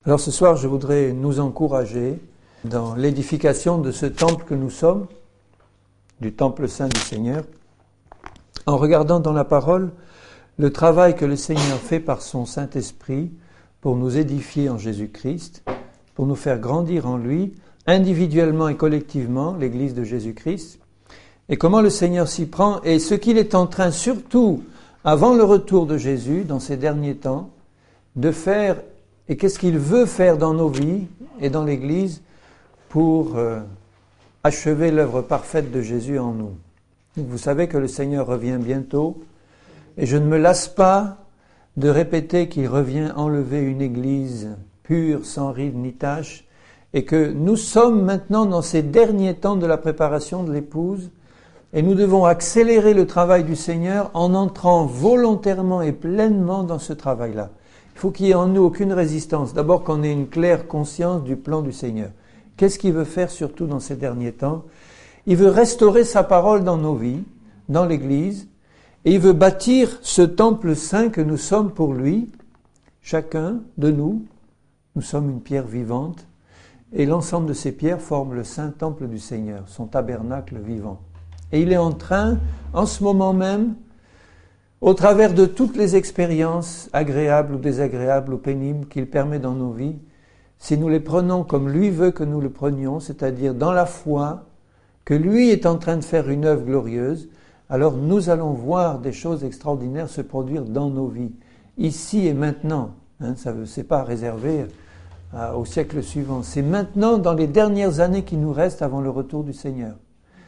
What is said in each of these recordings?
Alors ce soir, je voudrais nous encourager dans l'édification de ce temple que nous sommes, du temple saint du Seigneur, en regardant dans la parole le travail que le Seigneur fait par son Saint-Esprit pour nous édifier en Jésus-Christ, pour nous faire grandir en lui, individuellement et collectivement, l'Église de Jésus-Christ, et comment le Seigneur s'y prend, et ce qu'il est en train, surtout avant le retour de Jésus, dans ces derniers temps, de faire, et qu'est-ce qu'il veut faire dans nos vies et dans l'Église pour achever l'œuvre parfaite de Jésus en nous. Vous savez que le Seigneur revient bientôt, et je ne me lasse pas de répéter qu'il revient enlever une Église pure, sans ride ni tache, et que nous sommes maintenant dans ces derniers temps de la préparation de l'épouse, et nous devons accélérer le travail du Seigneur en entrant volontairement et pleinement dans ce travail-là. Il faut qu'il n'y ait en nous aucune résistance. D'abord qu'on ait une claire conscience du plan du Seigneur. Qu'est-ce qu'il veut faire surtout dans ces derniers temps? Il veut restaurer sa parole dans nos vies, dans l'Église, et il veut bâtir ce temple saint que nous sommes pour lui. Chacun de nous, nous sommes une pierre vivante, et l'ensemble de ces pierres forment le saint temple du Seigneur, son tabernacle vivant. Et il est en train, en ce moment même, au travers de toutes les expériences agréables ou désagréables ou pénibles qu'il permet dans nos vies, si nous les prenons comme lui veut que nous le prenions, c'est-à-dire dans la foi, que lui est en train de faire une œuvre glorieuse, alors nous allons voir des choses extraordinaires se produire dans nos vies, ici et maintenant. C'est pas réservé au siècle suivant, c'est maintenant, dans les dernières années qui nous restent avant le retour du Seigneur.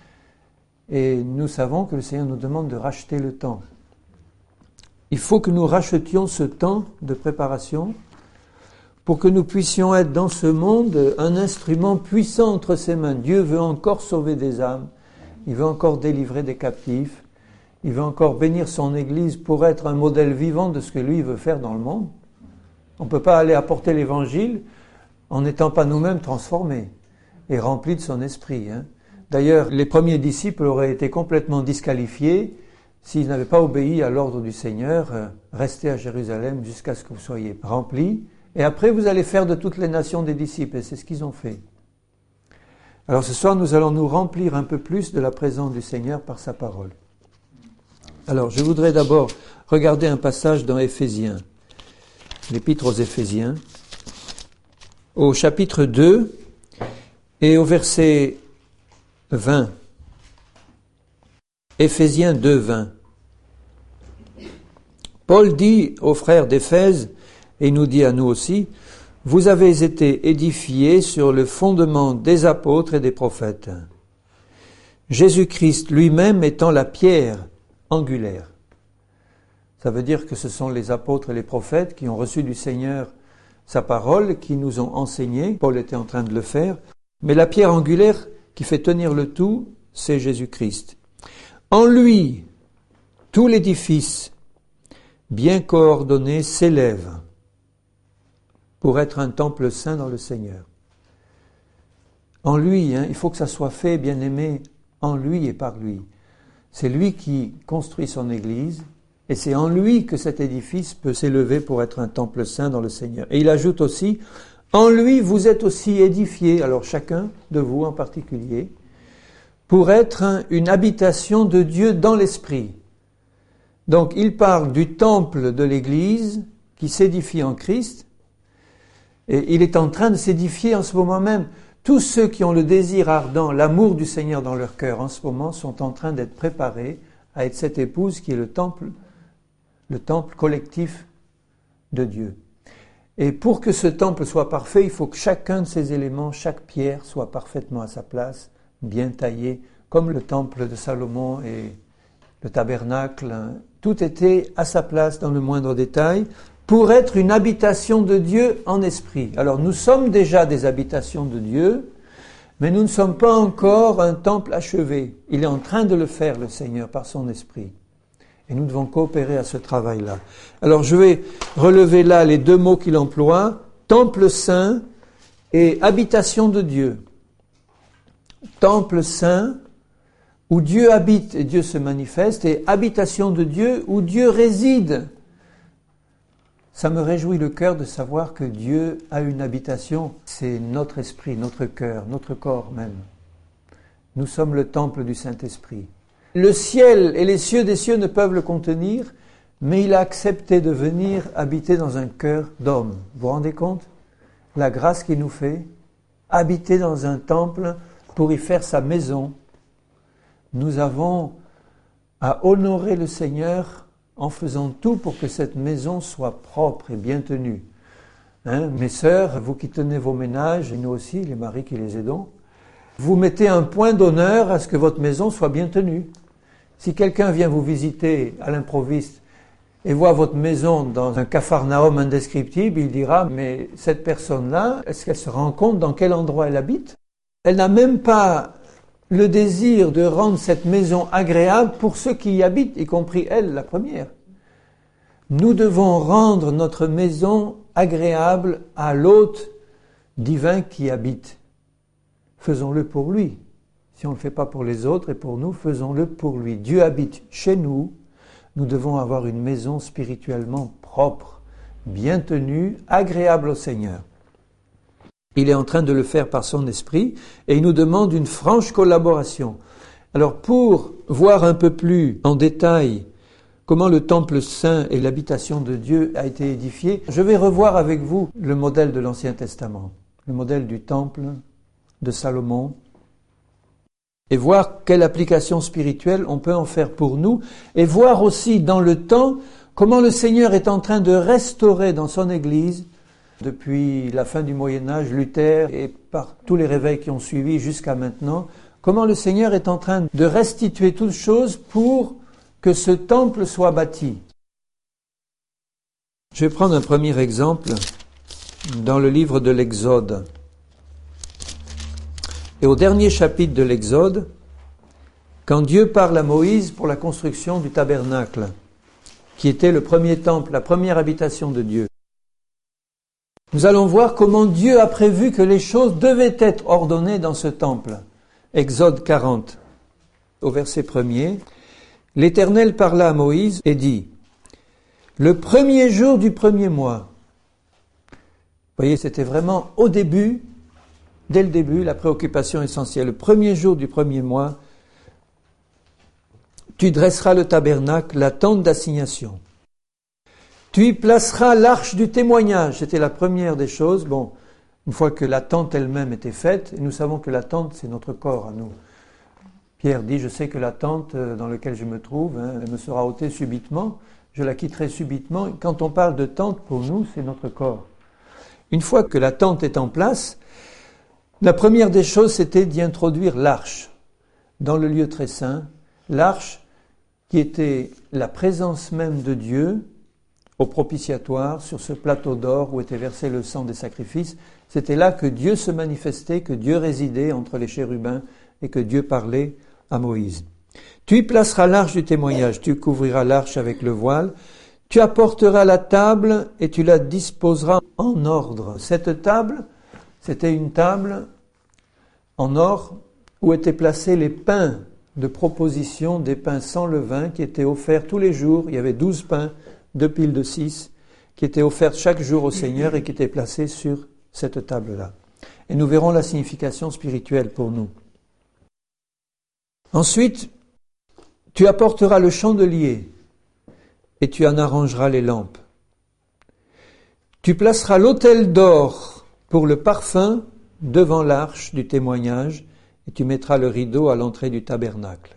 Et nous savons que le Seigneur nous demande de racheter le temps. Il faut que nous rachetions ce temps de préparation pour que nous puissions être dans ce monde un instrument puissant entre ses mains. Dieu veut encore sauver des âmes, il veut encore délivrer des captifs, il veut encore bénir son Église pour être un modèle vivant de ce que lui veut faire dans le monde. On ne peut pas aller apporter l'Évangile en n'étant pas nous-mêmes transformés et remplis de son esprit. D'ailleurs, les premiers disciples auraient été complètement disqualifiés s'ils n'avaient pas obéi à l'ordre du Seigneur, restez à Jérusalem jusqu'à ce que vous soyez remplis, et après vous allez faire de toutes les nations des disciples, et c'est ce qu'ils ont fait. Alors ce soir, nous allons nous remplir un peu plus de la présence du Seigneur par sa parole. Alors, je voudrais d'abord regarder un passage dans Éphésiens, l'épître aux Éphésiens, au chapitre 2 et au verset 20. Éphésiens 2, 20. Paul dit aux frères d'Éphèse, et il nous dit à nous aussi, « Vous avez été édifiés sur le fondement des apôtres et des prophètes, Jésus-Christ lui-même étant la pierre angulaire. » Ça veut dire que ce sont les apôtres et les prophètes qui ont reçu du Seigneur sa parole, qui nous ont enseigné. Paul était en train de le faire. Mais la pierre angulaire qui fait tenir le tout, c'est Jésus-Christ. En lui, tout l'édifice, bien coordonné, s'élève pour être un temple saint dans le Seigneur. En lui, il faut que ça soit fait, bien-aimé, en lui et par lui. C'est lui qui construit son Église, et c'est en lui que cet édifice peut s'élever pour être un temple saint dans le Seigneur. Et il ajoute aussi, en lui vous êtes aussi édifiés, alors chacun de vous en particulier, pour être une habitation de Dieu dans l'esprit. Donc il parle du temple de l'Église qui s'édifie en Christ, et il est en train de s'édifier en ce moment même. Tous ceux qui ont le désir ardent, l'amour du Seigneur dans leur cœur en ce moment sont en train d'être préparés à être cette épouse qui est le temple collectif de Dieu. Et pour que ce temple soit parfait, il faut que chacun de ces éléments, chaque pierre soit parfaitement à sa place, bien taillé, comme le temple de Salomon et le tabernacle. Tout était à sa place dans le moindre détail pour être une habitation de Dieu en esprit. Alors nous sommes déjà des habitations de Dieu, mais nous ne sommes pas encore un temple achevé. Il est en train de le faire, le Seigneur, par son esprit. Et nous devons coopérer à ce travail-là. Alors je vais relever là les deux mots qu'il emploie, temple saint et habitation de Dieu. Temple saint, où Dieu habite et Dieu se manifeste, et habitation de Dieu, où Dieu réside. Ça me réjouit le cœur de savoir que Dieu a une habitation. C'est notre esprit, notre cœur, notre corps même. Nous sommes le temple du Saint-Esprit. Le ciel et les cieux des cieux ne peuvent le contenir, mais il a accepté de venir habiter dans un cœur d'homme. Vous vous rendez compte? La grâce qu'il nous fait, habiter dans un temple pour y faire sa maison. Nous avons à honorer le Seigneur en faisant tout pour que cette maison soit propre et bien tenue. Mes sœurs, vous qui tenez vos ménages, et nous aussi, les maris qui les aidons, vous mettez un point d'honneur à ce que votre maison soit bien tenue. Si quelqu'un vient vous visiter à l'improviste et voit votre maison dans un capharnaüm indescriptible, il dira, mais cette personne-là, est-ce qu'elle se rend compte dans quel endroit elle habite? Elle n'a même pas le désir de rendre cette maison agréable pour ceux qui y habitent, y compris elle, la première. Nous devons rendre notre maison agréable à l'hôte divin qui y habite. Faisons-le pour lui. Si on ne le fait pas pour les autres et pour nous, faisons-le pour lui. Dieu habite chez nous. Nous devons avoir une maison spirituellement propre, bien tenue, agréable au Seigneur. Il est en train de le faire par son esprit et il nous demande une franche collaboration. Alors pour voir un peu plus en détail comment le temple saint et l'habitation de Dieu a été édifié, je vais revoir avec vous le modèle de l'Ancien Testament, le modèle du temple de Salomon, et voir quelle application spirituelle on peut en faire pour nous, et voir aussi dans le temps comment le Seigneur est en train de restaurer dans son Église, depuis la fin du Moyen-Âge, Luther, et par tous les réveils qui ont suivi jusqu'à maintenant, comment le Seigneur est en train de restituer toutes choses pour que ce temple soit bâti. Je vais prendre un premier exemple dans le livre de l'Exode. Et au dernier chapitre de l'Exode, quand Dieu parle à Moïse pour la construction du tabernacle, qui était le premier temple, la première habitation de Dieu, nous allons voir comment Dieu a prévu que les choses devaient être ordonnées dans ce temple. Exode 40, au verset 1er, l'Éternel parla à Moïse et dit, « Le premier jour du premier mois », vous voyez, c'était vraiment au début, dès le début, la préoccupation essentielle. Le premier jour du premier mois, tu dresseras le tabernacle, la tente d'assignation. Tu y placeras l'arche du témoignage. C'était la première des choses. Bon, une fois que la tente elle-même était faite, et nous savons que la tente, c'est notre corps à nous. Pierre dit, je sais que la tente dans laquelle je me trouve, elle me sera ôtée subitement, je la quitterai subitement. Quand on parle de tente, pour nous, c'est notre corps. Une fois que la tente est en place, la première des choses, c'était d'y introduire l'arche dans le lieu très saint. L'arche qui était la présence même de Dieu au propitiatoire, sur ce plateau d'or où était versé le sang des sacrifices. C'était là que Dieu se manifestait, que Dieu résidait entre les chérubins et que Dieu parlait à Moïse. Tu y placeras l'arche du témoignage, tu couvriras l'arche avec le voile, tu apporteras la table et tu la disposeras en ordre. Cette table, c'était une table en or où étaient placés les pains de proposition, des pains sans levain qui étaient offerts tous les jours. Il y avait 12 pains, 2 piles de 6, qui étaient offerts chaque jour au Seigneur et qui étaient placés sur cette table-là. Et nous verrons la signification spirituelle pour nous. Ensuite, tu apporteras le chandelier et tu en arrangeras les lampes. Tu placeras l'autel d'or pour le parfum devant l'arche du témoignage et tu mettras le rideau à l'entrée du tabernacle.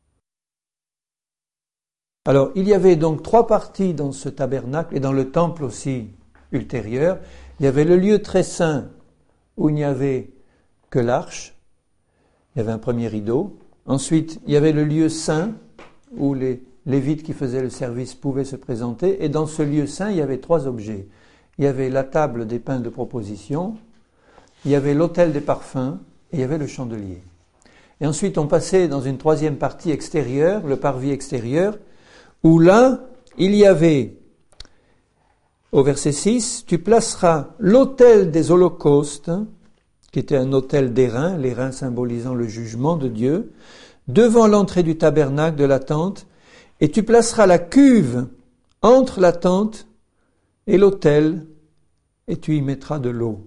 Alors, il y avait donc 3 parties dans ce tabernacle et dans le temple aussi ultérieur. Il y avait le lieu très saint où il n'y avait que l'arche. Il y avait un premier rideau. Ensuite, il y avait le lieu saint où les Lévites qui faisaient le service pouvaient se présenter. Et dans ce lieu saint, il y avait 3 objets. Il y avait la table des pains de proposition, il y avait l'autel des parfums et il y avait le chandelier. Et ensuite, on passait dans une 3e partie extérieure, le parvis extérieur, où là, il y avait, au verset 6, tu placeras l'autel des holocaustes, qui était un autel d'airain, les reins symbolisant le jugement de Dieu, devant l'entrée du tabernacle de la tente, et tu placeras la cuve entre la tente et l'autel, et tu y mettras de l'eau.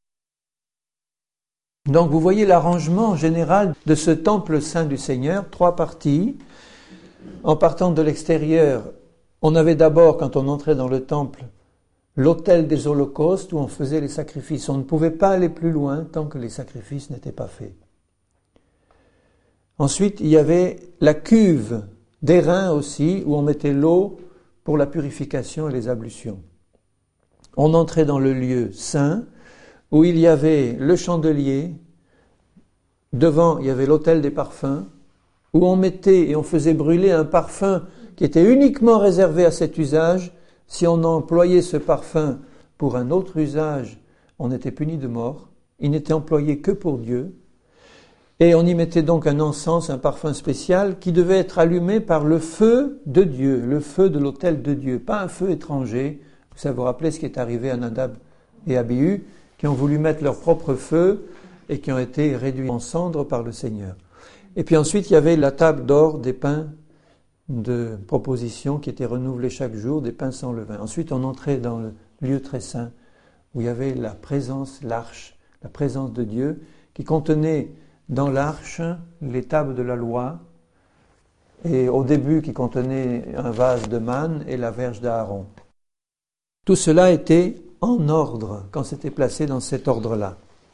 Donc vous voyez l'arrangement général de ce temple saint du Seigneur, 3 parties. En partant de l'extérieur, on avait d'abord, quand on entrait dans le temple, l'autel des holocaustes où on faisait les sacrifices. On ne pouvait pas aller plus loin tant que les sacrifices n'étaient pas faits. Ensuite, il y avait la cuve d'airain aussi, où on mettait l'eau pour la purification et les ablutions. On entrait dans le lieu saint, où il y avait le chandelier, devant il y avait l'autel des parfums, où on mettait et on faisait brûler un parfum qui était uniquement réservé à cet usage. Si on employait ce parfum pour un autre usage, on était puni de mort. Il n'était employé que pour Dieu. Et on y mettait donc un encens, un parfum spécial, qui devait être allumé par le feu de Dieu, le feu de l'autel de Dieu, pas un feu étranger. Ça vous rappelez ce qui est arrivé à Nadab et Abihu, qui ont voulu mettre leur propre feu et qui ont été réduits en cendres par le Seigneur. Et puis ensuite, il y avait la table d'or des pains de proposition qui étaient renouvelés chaque jour, des pains sans levain. Ensuite, on entrait dans le lieu très saint, où il y avait la présence, l'arche, la présence de Dieu, qui contenait dans l'arche les tables de la loi, et au début qui contenait un vase de manne et la verge d'Aaron. Tout cela était en ordre quand c'était placé dans cet ordre-là.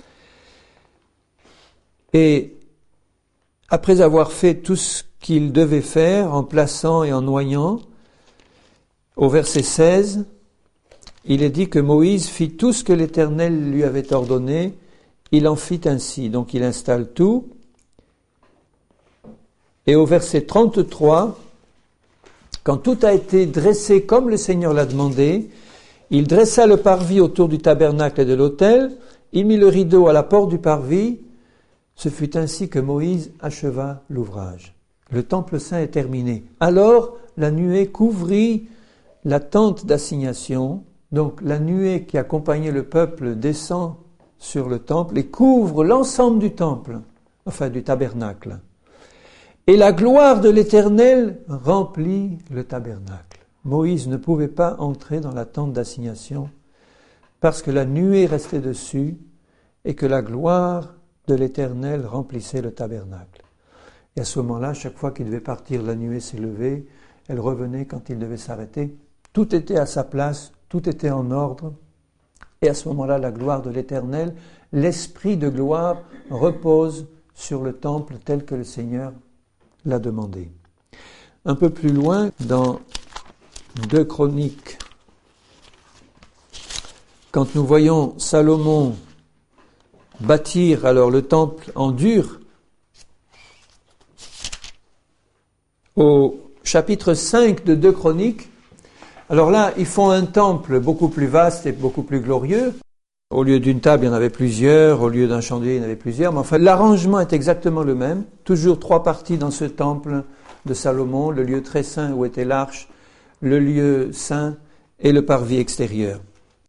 Et après avoir fait tout ce qu'il devait faire en plaçant et en noyant, au verset 16, il est dit que Moïse fit tout ce que l'Éternel lui avait ordonné, il en fit ainsi. Donc il installe tout. Et au verset 33, quand tout a été dressé comme le Seigneur l'a demandé, il dressa le parvis autour du tabernacle et de l'autel, il mit le rideau à la porte du parvis. Ce fut ainsi que Moïse acheva l'ouvrage. Le temple saint est terminé. Alors la nuée couvrit la tente d'assignation. Donc la nuée qui accompagnait le peuple descend sur le temple et couvre l'ensemble du temple, enfin du tabernacle. Et la gloire de l'Éternel remplit le tabernacle. Moïse ne pouvait pas entrer dans la tente d'assignation parce que la nuée restait dessus et que la gloire de l'Éternel remplissait le tabernacle. Et à ce moment-là, chaque fois qu'il devait partir, la nuée s'est levée, elle revenait quand il devait s'arrêter. Tout était à sa place, tout était en ordre. Et à ce moment-là, la gloire de l'Éternel, l'esprit de gloire repose sur le temple tel que le Seigneur l'a demandé. Un peu plus loin, dans 2 Chroniques, quand nous voyons Salomon bâtir alors le temple en dur, au chapitre 5 de 2 Chroniques, alors là, ils font un temple beaucoup plus vaste et beaucoup plus glorieux. Au lieu d'une table, il y en avait plusieurs, au lieu d'un chandelier, il y en avait plusieurs, mais enfin, l'arrangement est exactement le même. Toujours 3 parties dans ce temple de Salomon, le lieu très saint où était l'arche, le lieu saint et le parvis extérieur.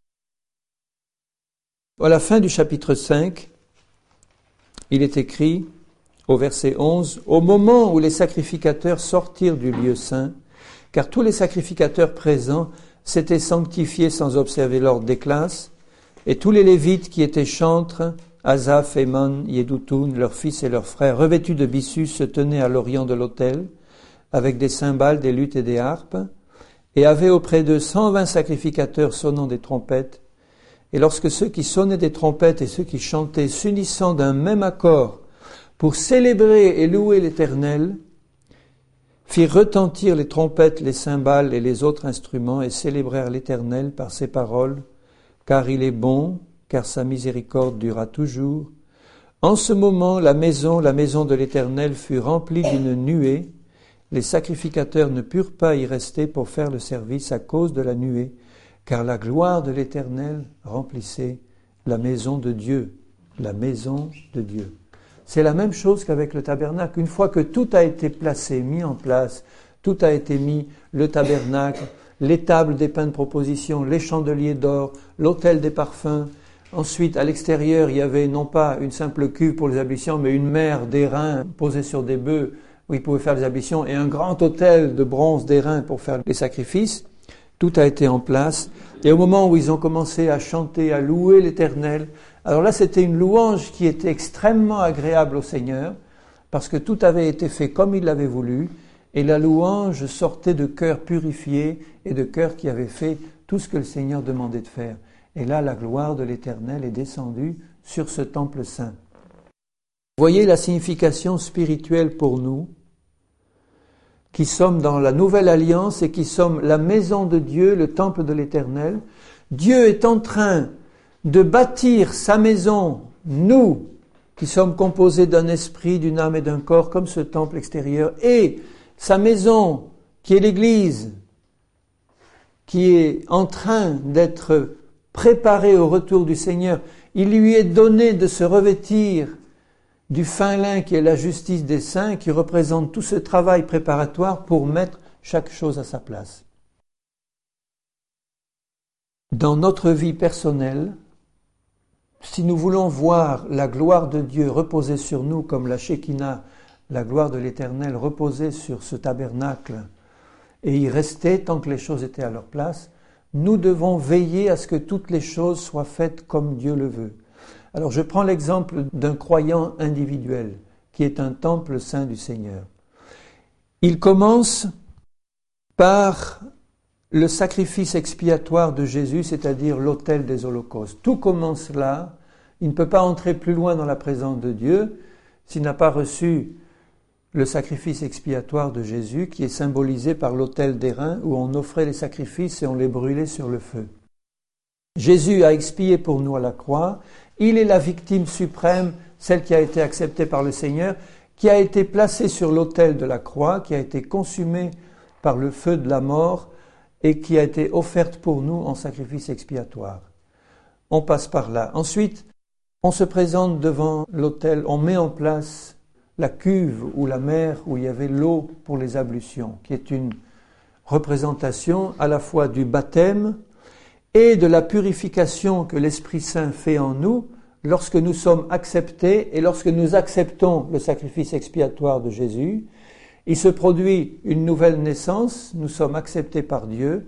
À la fin du chapitre 5, il est écrit, au verset 11, « Au moment où les sacrificateurs sortirent du lieu saint, car tous les sacrificateurs présents s'étaient sanctifiés sans observer l'ordre des classes, et tous les Lévites qui étaient chantres, Asaph, Éman, Yédoutoun, leurs fils et leurs frères, revêtus de byssus, se tenaient à l'orient de l'autel, avec des cymbales, des luttes et des harpes, et avaient auprès d'eux 120 sacrificateurs sonnant des trompettes. Et lorsque ceux qui sonnaient des trompettes et ceux qui chantaient, s'unissant d'un même accord pour célébrer et louer l'Éternel, firent retentir les trompettes, les cymbales et les autres instruments et célébrèrent l'Éternel par ces paroles, car il est bon, car sa miséricorde durera toujours. En ce moment, la maison de l'Éternel fut remplie d'une nuée. Les sacrificateurs ne purent pas y rester pour faire le service à cause de la nuée, car la gloire de l'Éternel remplissait la maison de Dieu. La maison de Dieu. C'est la même chose qu'avec le tabernacle. Une fois que tout a été placé, mis en place, tout a été mis, le tabernacle, les tables des pains de proposition, les chandeliers d'or, l'autel des parfums. Ensuite, à l'extérieur, il y avait non pas une simple cuve pour les ablutions, mais une mer d'airain posée sur des bœufs où ils pouvaient faire les ablutions et un grand autel de bronze d'airain pour faire les sacrifices. Tout a été en place. Et au moment où ils ont commencé à chanter, à louer l'Éternel, alors là c'était une louange qui était extrêmement agréable au Seigneur, parce que tout avait été fait comme il l'avait voulu, et la louange sortait de cœurs purifiés et de cœurs qui avaient fait tout ce que le Seigneur demandait de faire. Et là, la gloire de l'Éternel est descendue sur ce temple saint. Voyez la signification spirituelle pour nous, qui sommes dans la nouvelle alliance et qui sommes la maison de Dieu, le temple de l'Éternel. Dieu est en train de bâtir sa maison, nous, qui sommes composés d'un esprit, d'une âme et d'un corps, comme ce temple extérieur, et sa maison, qui est l'Église, qui est en train d'être préparée au retour du Seigneur. Il lui est donné de se revêtir du fin lin qui est la justice des saints, qui représente tout ce travail préparatoire pour mettre chaque chose à sa place. Dans notre vie personnelle, si nous voulons voir la gloire de Dieu reposer sur nous comme la Shekinah, la gloire de l'Éternel reposer sur ce tabernacle et y rester tant que les choses étaient à leur place, nous devons veiller à ce que toutes les choses soient faites comme Dieu le veut. Alors je prends l'exemple d'un croyant individuel qui est un temple saint du Seigneur. Il commence par le sacrifice expiatoire de Jésus, c'est-à-dire l'autel des holocaustes. Tout commence là. Il ne peut pas entrer plus loin dans la présence de Dieu s'il n'a pas reçu le sacrifice expiatoire de Jésus, qui est symbolisé par l'autel d'airain où on offrait les sacrifices et on les brûlait sur le feu. Jésus a expié pour nous à la croix. Il est la victime suprême, celle qui a été acceptée par le Seigneur, qui a été placée sur l'autel de la croix, qui a été consumée par le feu de la mort et qui a été offerte pour nous en sacrifice expiatoire. On passe par là. Ensuite, on se présente devant l'autel, on met en place la cuve ou la mer où il y avait l'eau pour les ablutions, qui est une représentation à la fois du baptême et de la purification que l'Esprit Saint fait en nous lorsque nous sommes acceptés et lorsque nous acceptons le sacrifice expiatoire de Jésus. Il se produit une nouvelle naissance, nous sommes acceptés par Dieu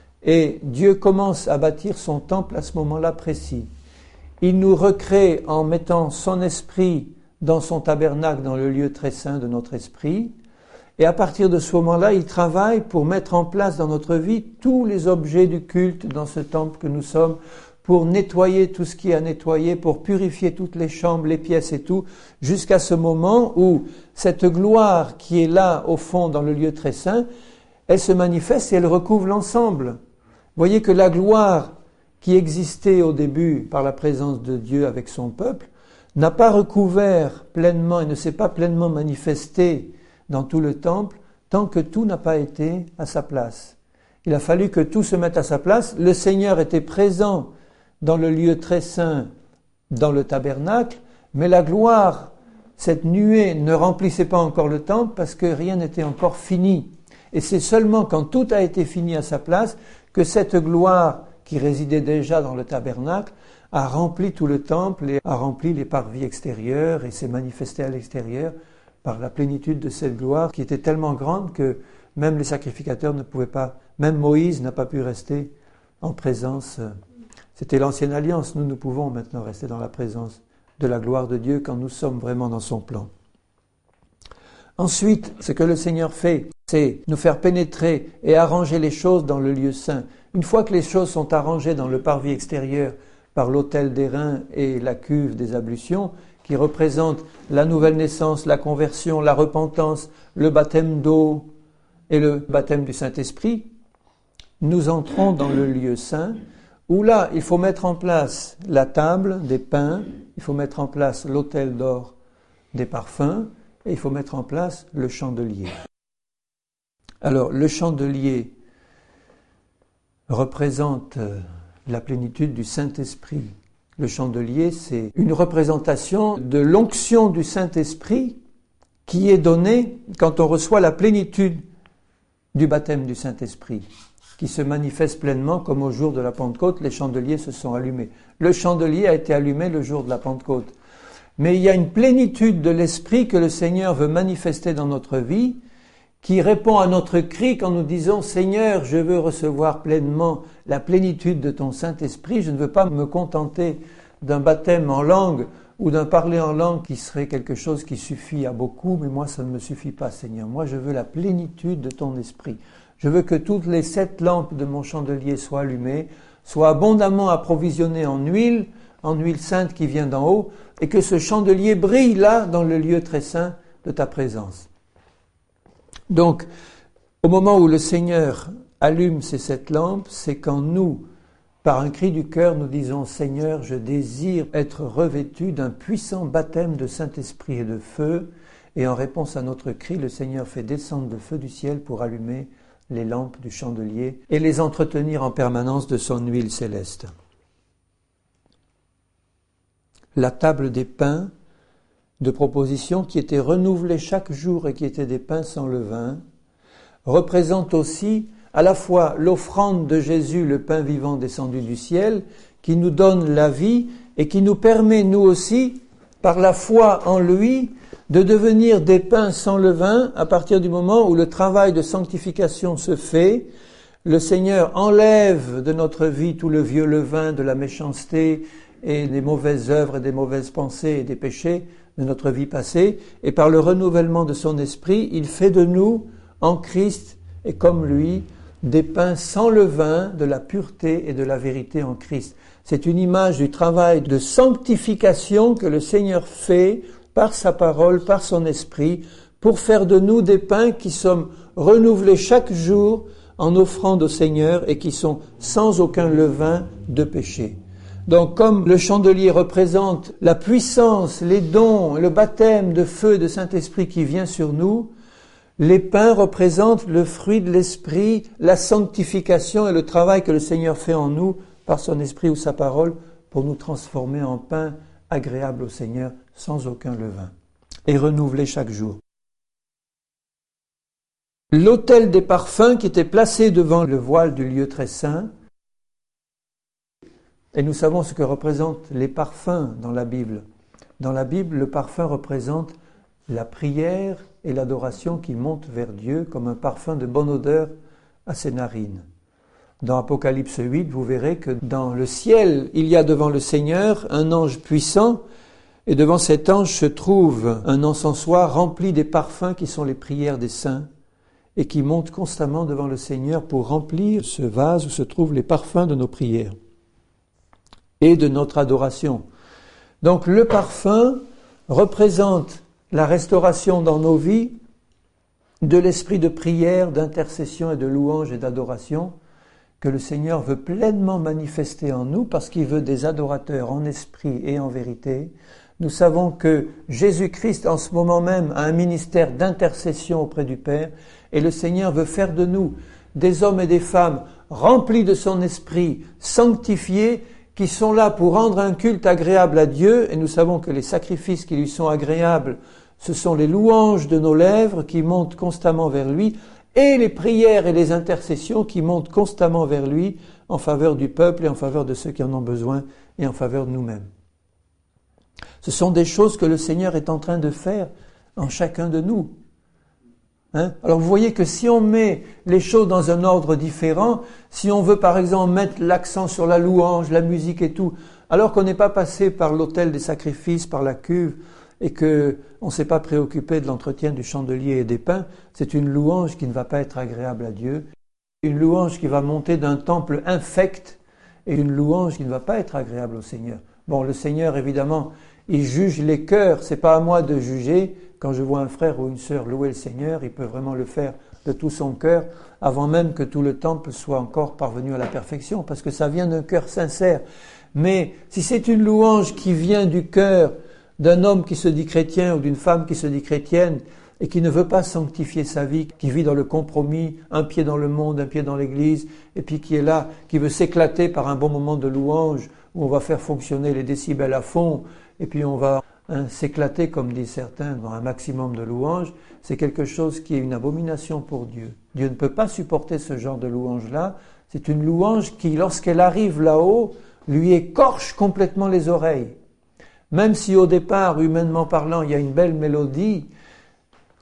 et Dieu commence à bâtir son temple à ce moment-là précis. Il nous recrée en mettant son esprit dans son tabernacle, dans le lieu très saint de notre esprit. Et à partir de ce moment-là, il travaille pour mettre en place dans notre vie tous les objets du culte dans ce temple que nous sommes, pour nettoyer tout ce qui est à nettoyer, pour purifier toutes les chambres, les pièces et tout, jusqu'à ce moment où cette gloire qui est là, au fond, dans le lieu très saint, elle se manifeste et elle recouvre l'ensemble. Voyez que la gloire qui existait au début par la présence de Dieu avec son peuple n'a pas recouvert pleinement et ne s'est pas pleinement manifesté dans tout le temple tant que tout n'a pas été à sa place. Il a fallu que tout se mette à sa place. Le Seigneur était présent dans le lieu très saint, dans le tabernacle, mais la gloire, cette nuée, ne remplissait pas encore le temple parce que rien n'était encore fini. Et c'est seulement quand tout a été fini à sa place que cette gloire qui résidait déjà dans le tabernacle a rempli tout le temple et a rempli les parvis extérieurs et s'est manifesté à l'extérieur par la plénitude de cette gloire qui était tellement grande que même les sacrificateurs ne pouvaient pas, même Moïse n'a pas pu rester en présence. C'était l'ancienne alliance, nous pouvons maintenant rester dans la présence de la gloire de Dieu quand nous sommes vraiment dans son plan. Ensuite, ce que le Seigneur fait, c'est nous faire pénétrer et arranger les choses dans le lieu saint. Une fois que les choses sont arrangées dans le parvis extérieur par l'autel d'airain et la cuve des ablutions, qui représentent la nouvelle naissance, la conversion, la repentance, le baptême d'eau et le baptême du Saint-Esprit, nous entrons dans le lieu saint, où là, il faut mettre en place la table des pains, il faut mettre en place l'autel d'or des parfums, et il faut mettre en place le chandelier. Alors, le chandelier représente la plénitude du Saint-Esprit. Le chandelier, c'est une représentation de l'onction du Saint-Esprit qui est donnée quand on reçoit la plénitude du baptême du Saint-Esprit, qui se manifeste pleinement comme au jour de la Pentecôte, les chandeliers se sont allumés. Le chandelier a été allumé le jour de la Pentecôte. Mais il y a une plénitude de l'Esprit que le Seigneur veut manifester dans notre vie, qui répond à notre cri quand nous disons « Seigneur, je veux recevoir pleinement la plénitude de ton Saint-Esprit, je ne veux pas me contenter d'un baptême en langue ou d'un parler en langue qui serait quelque chose qui suffit à beaucoup, mais moi ça ne me suffit pas, Seigneur. Moi je veux la plénitude de ton Esprit. Je veux que toutes les 7 lampes de mon chandelier soient allumées, soient abondamment approvisionnées en huile sainte qui vient d'en haut, et que ce chandelier brille là, dans le lieu très saint de ta présence. » Donc, au moment où le Seigneur allume ces 7 lampes, c'est quand nous, par un cri du cœur, nous disons « Seigneur, je désire être revêtu d'un puissant baptême de Saint-Esprit et de feu », et en réponse à notre cri, le Seigneur fait descendre le feu du ciel pour allumer les lampes du chandelier et les entretenir en permanence de son huile céleste. La table des pains de proposition qui était renouvelée chaque jour et qui était des pains sans levain, représente aussi à la fois l'offrande de Jésus, le pain vivant descendu du ciel, qui nous donne la vie et qui nous permet, nous aussi, par la foi en lui, de devenir des pains sans levain à partir du moment où le travail de sanctification se fait. Le Seigneur enlève de notre vie tout le vieux levain de la méchanceté et des mauvaises œuvres et des mauvaises pensées et des péchés de notre vie passée, et par le renouvellement de son esprit, il fait de nous, en Christ et comme lui, des pains sans levain de la pureté et de la vérité en Christ. C'est une image du travail de sanctification que le Seigneur fait par sa parole, par son esprit, pour faire de nous des pains qui sommes renouvelés chaque jour en offrande au Seigneur et qui sont sans aucun levain de péché. Donc, comme le chandelier représente la puissance, les dons, le baptême de feu de Saint-Esprit qui vient sur nous, les pains représentent le fruit de l'Esprit, la sanctification et le travail que le Seigneur fait en nous par son Esprit ou sa parole pour nous transformer en pains agréables au Seigneur sans aucun levain et renouvelés chaque jour. L'autel des parfums qui était placé devant le voile du lieu très saint. Et nous savons ce que représentent les parfums dans la Bible. Dans la Bible, le parfum représente la prière et l'adoration qui montent vers Dieu comme un parfum de bonne odeur à ses narines. Dans Apocalypse 8, vous verrez que dans le ciel, il y a devant le Seigneur un ange puissant, et devant cet ange se trouve un encensoir rempli des parfums qui sont les prières des saints, et qui montent constamment devant le Seigneur pour remplir ce vase où se trouvent les parfums de nos prières et de notre adoration. Donc le parfum représente la restauration dans nos vies de l'esprit de prière, d'intercession et de louange et d'adoration que le Seigneur veut pleinement manifester en nous parce qu'il veut des adorateurs en esprit et en vérité. Nous savons que Jésus-Christ en ce moment même a un ministère d'intercession auprès du Père et le Seigneur veut faire de nous des hommes et des femmes remplis de son esprit, sanctifiés, qui sont là pour rendre un culte agréable à Dieu, et nous savons que les sacrifices qui lui sont agréables, ce sont les louanges de nos lèvres qui montent constamment vers lui, et les prières et les intercessions qui montent constamment vers lui en faveur du peuple et en faveur de ceux qui en ont besoin et en faveur de nous-mêmes. Ce sont des choses que le Seigneur est en train de faire en chacun de nous. Alors vous voyez que si on met les choses dans un ordre différent, si on veut par exemple mettre l'accent sur la louange, la musique et tout, alors qu'on n'est pas passé par l'autel des sacrifices, par la cuve, et qu'on ne s'est pas préoccupé de l'entretien du chandelier et des pains, c'est une louange qui ne va pas être agréable à Dieu, une louange qui va monter d'un temple infect, et une louange qui ne va pas être agréable au Seigneur. Bon, le Seigneur, évidemment, il juge les cœurs, c'est pas à moi de juger. Quand je vois un frère ou une sœur louer le Seigneur, il peut vraiment le faire de tout son cœur, avant même que tout le temple soit encore parvenu à la perfection, parce que ça vient d'un cœur sincère. Mais si c'est une louange qui vient du cœur d'un homme qui se dit chrétien ou d'une femme qui se dit chrétienne et qui ne veut pas sanctifier sa vie, qui vit dans le compromis, un pied dans le monde, un pied dans l'église, et puis qui est là, qui veut s'éclater par un bon moment de louange, où on va faire fonctionner les décibels à fond, et puis on va s'éclater, comme disent certains, dans un maximum de louanges, c'est quelque chose qui est une abomination pour Dieu. Dieu ne peut pas supporter ce genre de louange-là. C'est une louange qui, lorsqu'elle arrive là-haut, lui écorche complètement les oreilles. Même si au départ, humainement parlant, il y a une belle mélodie,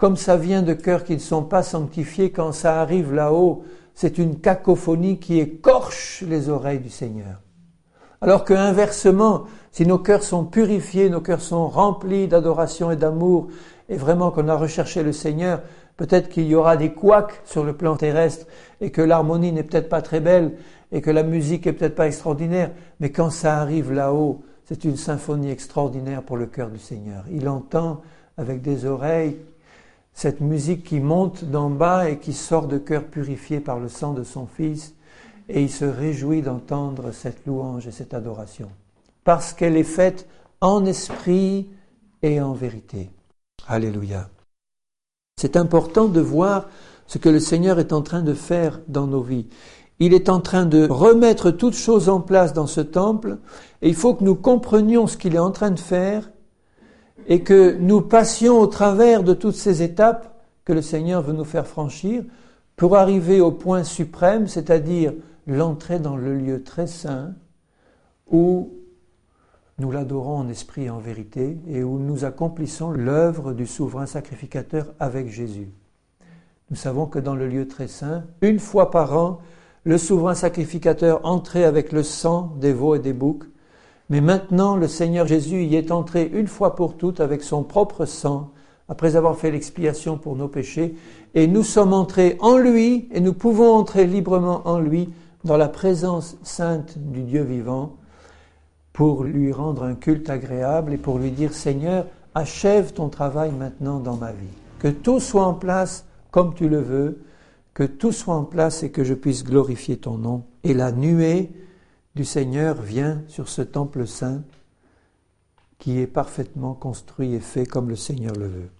comme ça vient de cœurs qui ne sont pas sanctifiés, quand ça arrive là-haut, c'est une cacophonie qui écorche les oreilles du Seigneur. Alors que inversement, si nos cœurs sont purifiés, nos cœurs sont remplis d'adoration et d'amour, et vraiment qu'on a recherché le Seigneur, peut-être qu'il y aura des couacs sur le plan terrestre, et que l'harmonie n'est peut-être pas très belle, et que la musique est peut-être pas extraordinaire, mais quand ça arrive là-haut, c'est une symphonie extraordinaire pour le cœur du Seigneur. Il entend avec des oreilles cette musique qui monte d'en bas et qui sort de cœur purifié par le sang de son Fils, et il se réjouit d'entendre cette louange et cette adoration, parce qu'elle est faite en esprit et en vérité. Alléluia. C'est important de voir ce que le Seigneur est en train de faire dans nos vies. Il est en train de remettre toutes choses en place dans ce temple, et il faut que nous comprenions ce qu'il est en train de faire, et que nous passions au travers de toutes ces étapes que le Seigneur veut nous faire franchir pour arriver au point suprême, c'est-à-dire l'entrée dans le lieu très saint où nous l'adorons en esprit et en vérité et où nous accomplissons l'œuvre du souverain sacrificateur avec Jésus. Nous savons que dans le lieu très saint, une fois par an, le souverain sacrificateur entrait avec le sang des veaux et des boucs. Mais maintenant, le Seigneur Jésus y est entré une fois pour toutes avec son propre sang, après avoir fait l'expiation pour nos péchés, et nous sommes entrés en lui, et nous pouvons entrer librement en lui, dans la présence sainte du Dieu vivant, pour lui rendre un culte agréable et pour lui dire, Seigneur, achève ton travail maintenant dans ma vie. Que tout soit en place comme tu le veux, que tout soit en place et que je puisse glorifier ton nom. Et la nuée du Seigneur vient sur ce temple saint qui est parfaitement construit et fait comme le Seigneur le veut.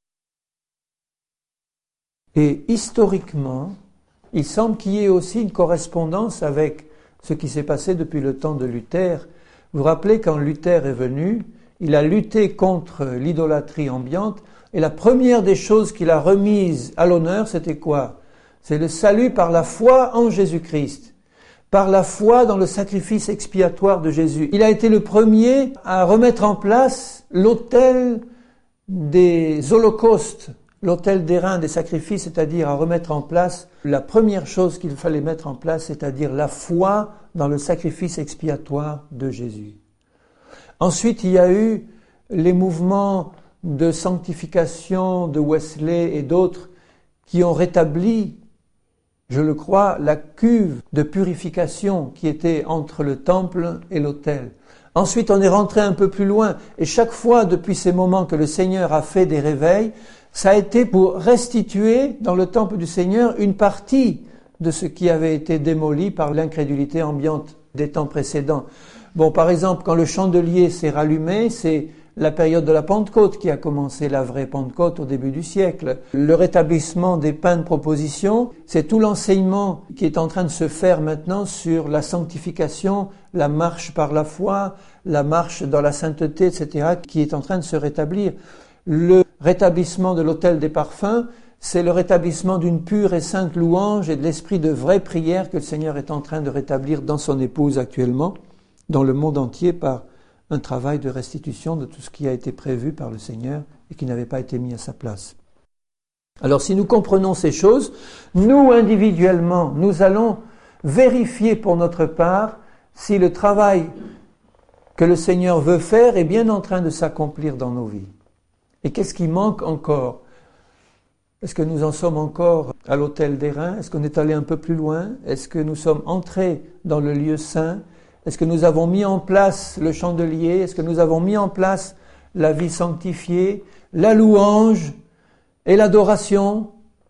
Et historiquement, il semble qu'il y ait aussi une correspondance avec ce qui s'est passé depuis le temps de Luther. Vous vous rappelez, quand Luther est venu, il a lutté contre l'idolâtrie ambiante, et la première des choses qu'il a remises à l'honneur, c'était quoi? C'est le salut par la foi en Jésus-Christ. Par la foi dans le sacrifice expiatoire de Jésus. Il a été le premier à remettre en place l'autel des holocaustes, l'autel d'airain des sacrifices, c'est-à-dire à remettre en place la première chose qu'il fallait mettre en place, c'est-à-dire la foi dans le sacrifice expiatoire de Jésus. Ensuite, il y a eu les mouvements de sanctification de Wesley et d'autres qui ont rétabli, je le crois, la cuve de purification qui était entre le temple et l'autel. Ensuite, on est rentré un peu plus loin, et chaque fois depuis ces moments que le Seigneur a fait des réveils, ça a été pour restituer dans le temple du Seigneur une partie de ce qui avait été démoli par l'incrédulité ambiante des temps précédents. Bon, par exemple, quand le chandelier s'est rallumé, c'est la période de la Pentecôte qui a commencé, la vraie Pentecôte au début du siècle. Le rétablissement des pains de proposition, c'est tout l'enseignement qui est en train de se faire maintenant sur la sanctification, la marche par la foi, la marche dans la sainteté, etc., qui est en train de se rétablir. Le rétablissement de l'autel des parfums, c'est le rétablissement d'une pure et sainte louange et de l'esprit de vraie prière que le Seigneur est en train de rétablir dans son épouse actuellement, dans le monde entier, par un travail de restitution de tout ce qui a été prévu par le Seigneur et qui n'avait pas été mis à sa place. Alors si nous comprenons ces choses, nous individuellement, nous allons vérifier pour notre part si le travail que le Seigneur veut faire est bien en train de s'accomplir dans nos vies. Et qu'est-ce qui manque encore? Est-ce que nous en sommes encore à l'autel d'airain? Est-ce qu'on est allé un peu plus loin? Est-ce que nous sommes entrés dans le lieu saint? Est-ce que nous avons mis en place le chandelier? Est-ce que nous avons mis en place la vie sanctifiée, la louange et l'adoration?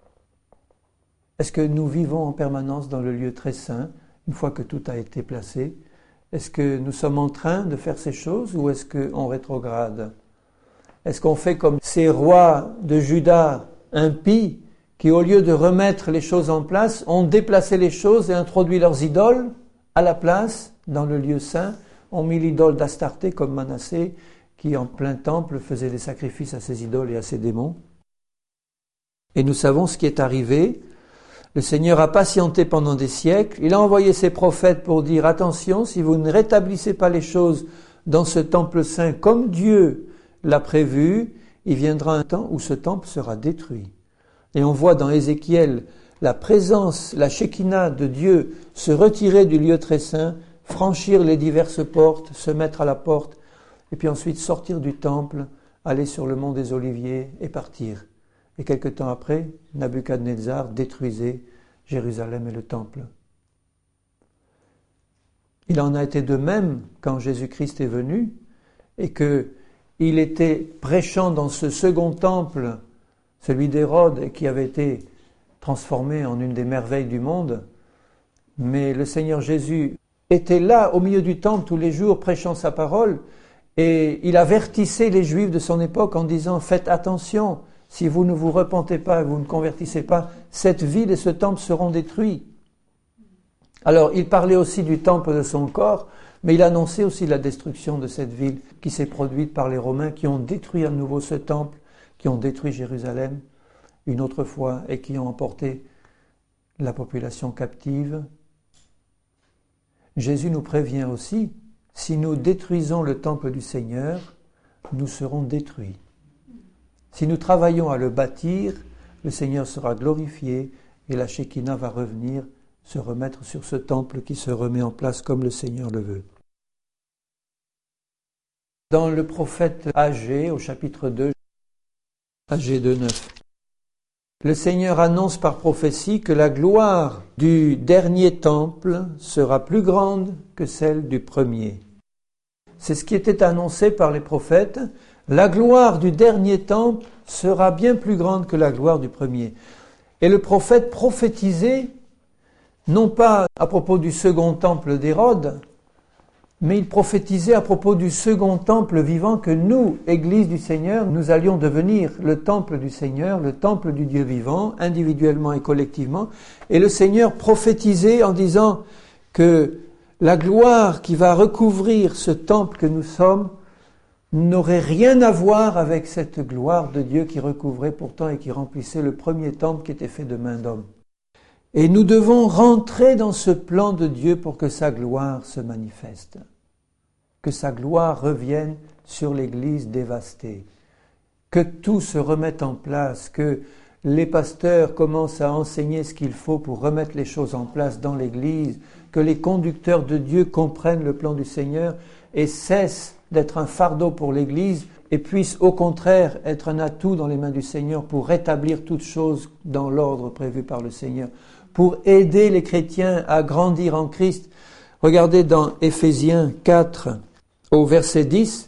Est-ce que nous vivons en permanence dans le lieu très saint, une fois que tout a été placé? Est-ce que nous sommes en train de faire ces choses ou est-ce qu'on rétrograde? Est-ce qu'on fait comme ces rois de Juda impies qui, au lieu de remettre les choses en place, ont déplacé les choses et introduit leurs idoles à la place, dans le lieu saint, ont mis l'idole d'Astarté comme Manassé, qui en plein temple faisait des sacrifices à ses idoles et à ses démons. Et nous savons ce qui est arrivé. Le Seigneur a patienté pendant des siècles. Il a envoyé ses prophètes pour dire « Attention, si vous ne rétablissez pas les choses dans ce temple saint comme Dieu l'a prévu, il viendra un temps où ce temple sera détruit. Et on voit dans Ézéchiel la présence, la Shekinah de Dieu se retirer du lieu très saint, franchir les diverses portes, se mettre à la porte, et puis ensuite sortir du temple, aller sur le mont des Oliviers et partir. Et quelque temps après, Nabuchodonosor détruisait Jérusalem et le temple. Il en a été de même quand Jésus-Christ est venu et qu'il était prêchant dans ce second temple, celui d'Hérode, qui avait été transformé en une des merveilles du monde. Mais le Seigneur Jésus était là au milieu du temple tous les jours prêchant sa parole et il avertissait les Juifs de son époque en disant « Faites attention, si vous ne vous repentez pas et vous ne convertissez pas, cette ville et ce temple seront détruits. » Alors, il parlait aussi du temple de son corps, mais il annonçait aussi la destruction de cette ville qui s'est produite par les Romains qui ont détruit à nouveau ce temple, qui ont détruit Jérusalem une autre fois et qui ont emporté la population captive. Jésus nous prévient aussi, si nous détruisons le temple du Seigneur, nous serons détruits. Si nous travaillons à le bâtir, le Seigneur sera glorifié et la Shekinah va revenir se remettre sur ce temple qui se remet en place comme le Seigneur le veut. Dans le prophète Agée, au chapitre 2, Agée 2:9, le Seigneur annonce par prophétie que la gloire du dernier temple sera plus grande que celle du premier. C'est ce qui était annoncé par les prophètes. La gloire du dernier temple sera bien plus grande que la gloire du premier. Et le prophète prophétisait non pas à propos du second temple d'Hérode, mais il prophétisait à propos du second temple vivant que nous, Église du Seigneur, nous allions devenir le temple du Seigneur, le temple du Dieu vivant, individuellement et collectivement. Et le Seigneur prophétisait en disant que la gloire qui va recouvrir ce temple que nous sommes n'aurait rien à voir avec cette gloire de Dieu qui recouvrait pourtant et qui remplissait le premier temple qui était fait de main d'homme. Et nous devons rentrer dans ce plan de Dieu pour que sa gloire se manifeste, que sa gloire revienne sur l'Église dévastée, que tout se remette en place, que les pasteurs commencent à enseigner ce qu'il faut pour remettre les choses en place dans l'Église, que les conducteurs de Dieu comprennent le plan du Seigneur et cessent d'être un fardeau pour l'Église et puissent au contraire être un atout dans les mains du Seigneur pour rétablir toutes choses dans l'ordre prévu par le Seigneur, pour aider les chrétiens à grandir en Christ. Regardez dans Éphésiens 4, au verset 10,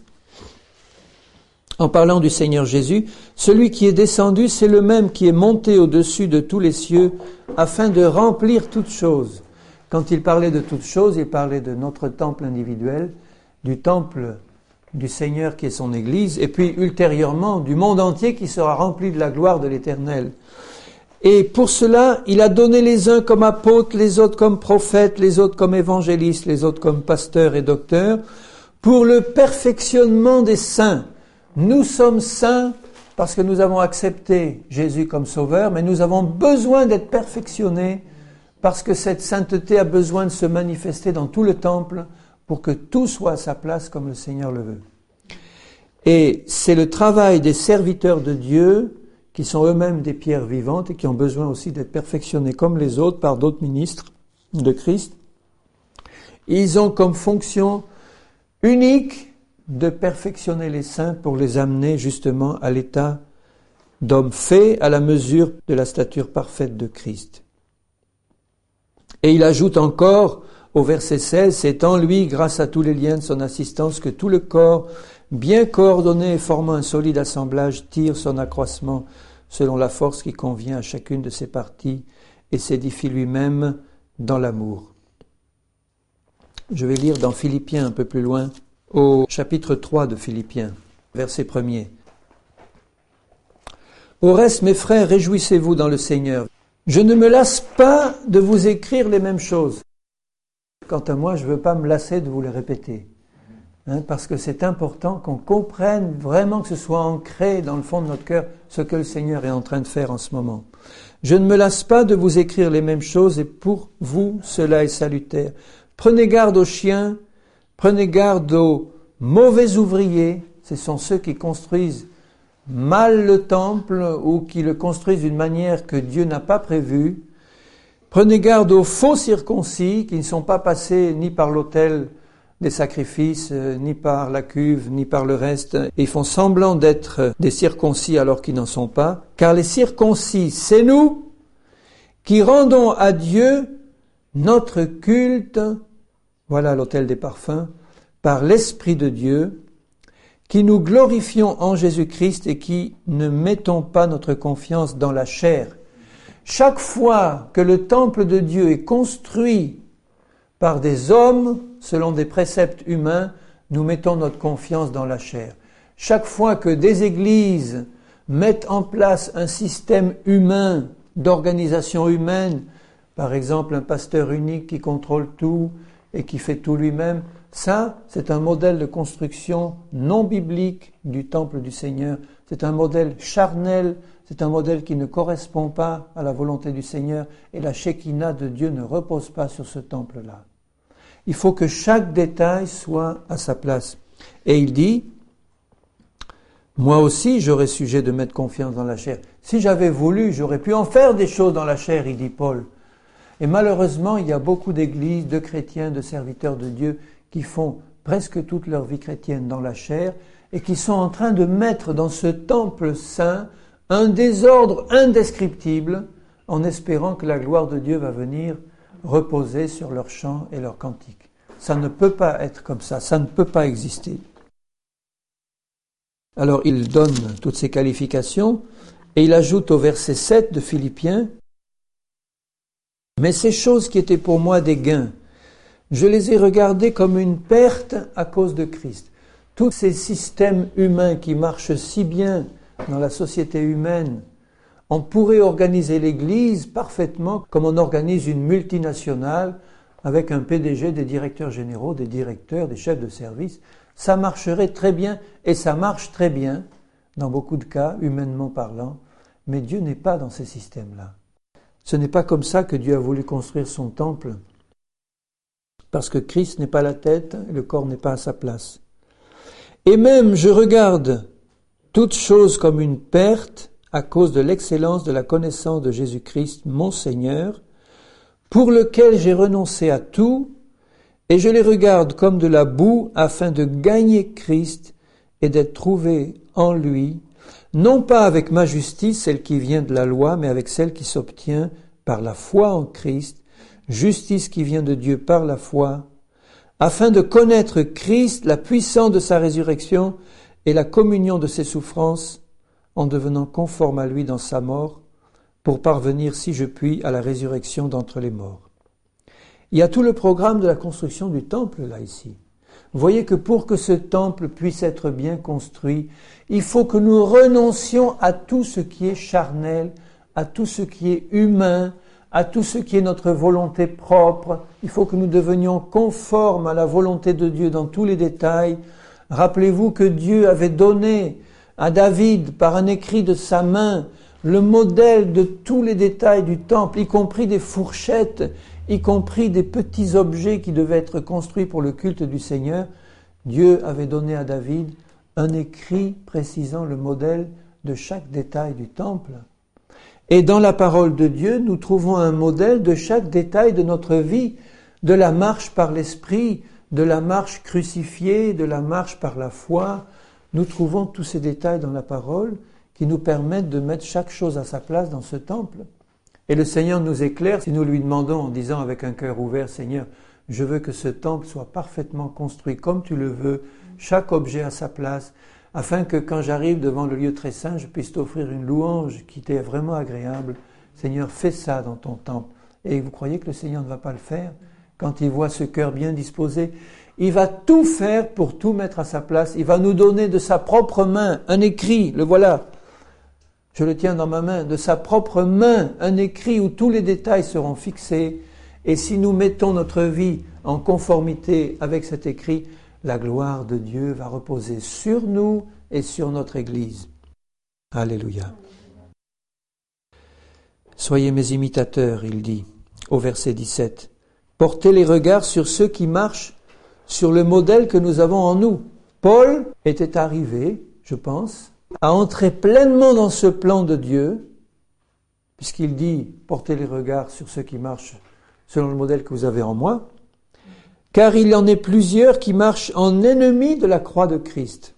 en parlant du Seigneur Jésus, « Celui qui est descendu, c'est le même qui est monté au-dessus de tous les cieux, afin de remplir toutes choses. » Quand il parlait de toutes choses, il parlait de notre temple individuel, du temple du Seigneur qui est son Église, et puis ultérieurement du monde entier qui sera rempli de la gloire de l'Éternel. Et pour cela, il a donné les uns comme apôtres, les autres comme prophètes, les autres comme évangélistes, les autres comme pasteurs et docteurs, pour le perfectionnement des saints. Nous sommes saints parce que nous avons accepté Jésus comme sauveur, mais nous avons besoin d'être perfectionnés parce que cette sainteté a besoin de se manifester dans tout le temple pour que tout soit à sa place comme le Seigneur le veut. Et c'est le travail des serviteurs de Dieu qui sont eux-mêmes des pierres vivantes et qui ont besoin aussi d'être perfectionnés comme les autres par d'autres ministres de Christ. Ils ont comme fonction unique de perfectionner les saints pour les amener justement à l'état d'hommes faits à la mesure de la stature parfaite de Christ. Et il ajoute encore au verset 16, « C'est en lui, grâce à tous les liens de son assistance, que tout le corps, bien coordonné et formant un solide assemblage, tire son accroissement selon la force qui convient à chacune de ses parties et s'édifie lui-même dans l'amour. » Je vais lire dans Philippiens un peu plus loin, au chapitre 3 de Philippiens, verset 1er. « Au reste, mes frères, réjouissez-vous dans le Seigneur. Je ne me lasse pas de vous écrire les mêmes choses. » Quant à moi, je ne veux pas me lasser de vous les répéter. Parce que c'est important qu'on comprenne vraiment, que ce soit ancré dans le fond de notre cœur, ce que le Seigneur est en train de faire en ce moment. Je ne me lasse pas de vous écrire les mêmes choses et pour vous, cela est salutaire. Prenez garde aux chiens, prenez garde aux mauvais ouvriers, ce sont ceux qui construisent mal le temple ou qui le construisent d'une manière que Dieu n'a pas prévue. Prenez garde aux faux circoncis qui ne sont pas passés ni par l'autel des sacrifices, ni par la cuve, ni par le reste, et font semblant d'être des circoncis alors qu'ils n'en sont pas. Car les circoncis, c'est nous qui rendons à Dieu notre culte, voilà l'autel des parfums, par l'Esprit de Dieu, qui nous glorifions en Jésus-Christ et qui ne mettons pas notre confiance dans la chair. Chaque fois que le temple de Dieu est construit par des hommes, selon des préceptes humains, nous mettons notre confiance dans la chair. Chaque fois que des églises mettent en place un système humain, d'organisation humaine, par exemple un pasteur unique qui contrôle tout et qui fait tout lui-même, ça, c'est un modèle de construction non biblique du temple du Seigneur. C'est un modèle charnel, c'est un modèle qui ne correspond pas à la volonté du Seigneur et la Shekinah de Dieu ne repose pas sur ce temple-là. Il faut que chaque détail soit à sa place. Et il dit, moi aussi j'aurais sujet de mettre confiance dans la chair. Si j'avais voulu, j'aurais pu en faire des choses dans la chair, il dit Paul. Et malheureusement, il y a beaucoup d'églises, de chrétiens, de serviteurs de Dieu qui font presque toute leur vie chrétienne dans la chair et qui sont en train de mettre dans ce temple saint un désordre indescriptible en espérant que la gloire de Dieu va venir reposer sur leurs chants et leurs cantiques. Ça ne peut pas être comme ça ne peut pas exister. Alors il donne toutes ces qualifications et il ajoute au verset 7 de Philippiens « Mais ces choses qui étaient pour moi des gains, je les ai regardées comme une perte à cause de Christ. » Tous ces systèmes humains qui marchent si bien dans la société humaine, on pourrait organiser l'Église parfaitement comme on organise une multinationale avec un PDG, des directeurs généraux, des directeurs, des chefs de service. Ça marcherait très bien et ça marche très bien dans beaucoup de cas, humainement parlant, mais Dieu n'est pas dans ces systèmes-là. Ce n'est pas comme ça que Dieu a voulu construire son temple, parce que Christ n'est pas la tête, le corps n'est pas à sa place. Et même je regarde toute chose comme une perte à cause de l'excellence de la connaissance de Jésus-Christ, mon Seigneur, pour lequel j'ai renoncé à tout, et je les regarde comme de la boue afin de gagner Christ et d'être trouvé en lui, non pas avec ma justice, celle qui vient de la loi, mais avec celle qui s'obtient par la foi en Christ, justice qui vient de Dieu par la foi, afin de connaître Christ, la puissance de sa résurrection et la communion de ses souffrances, en devenant conforme à lui dans sa mort, pour parvenir, si je puis, à la résurrection d'entre les morts. Il y a tout le programme de la construction du temple, là, ici. Vous voyez que pour que ce temple puisse être bien construit, il faut que nous renoncions à tout ce qui est charnel, à tout ce qui est humain, à tout ce qui est notre volonté propre. Il faut que nous devenions conformes à la volonté de Dieu dans tous les détails. Rappelez-vous que Dieu avait donné à David, par un écrit de sa main, le modèle de tous les détails du temple, y compris des fourchettes, y compris des petits objets qui devaient être construits pour le culte du Seigneur. Dieu avait donné à David un écrit précisant le modèle de chaque détail du temple. Et dans la parole de Dieu, nous trouvons un modèle de chaque détail de notre vie, de la marche par l'esprit, de la marche crucifiée, de la marche par la foi. Nous trouvons tous ces détails dans la parole qui nous permettent de mettre chaque chose à sa place dans ce temple. Et le Seigneur nous éclaire si nous lui demandons en disant avec un cœur ouvert, Seigneur, je veux que ce temple soit parfaitement construit comme tu le veux, chaque objet à sa place, afin que quand j'arrive devant le lieu très saint, je puisse t'offrir une louange qui t'est vraiment agréable. Seigneur, fais ça dans ton temple. Et vous croyez que le Seigneur ne va pas le faire? Quand il voit ce cœur bien disposé, il va tout faire pour tout mettre à sa place. Il va nous donner de sa propre main un écrit, le voilà. Je le tiens dans ma main, de sa propre main, un écrit où tous les détails seront fixés. Et si nous mettons notre vie en conformité avec cet écrit, la gloire de Dieu va reposer sur nous et sur notre Église. Alléluia. Soyez mes imitateurs, il dit, au verset 17. Portez les regards sur ceux qui marchent sur le modèle que nous avons en nous. Paul était arrivé, je pense, à entrer pleinement dans ce plan de Dieu, puisqu'il dit « portez les regards sur ceux qui marchent selon le modèle que vous avez en moi », car il y en est plusieurs qui marchent en ennemis de la croix de Christ.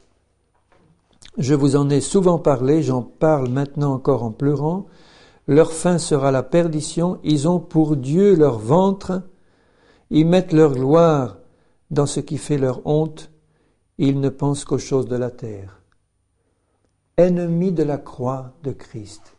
Je vous en ai souvent parlé, j'en parle maintenant encore en pleurant. Leur fin sera la perdition, ils ont pour Dieu leur ventre, ils mettent leur gloire dans ce qui fait leur honte, ils ne pensent qu'aux choses de la terre. Ennemis de la croix de Christ.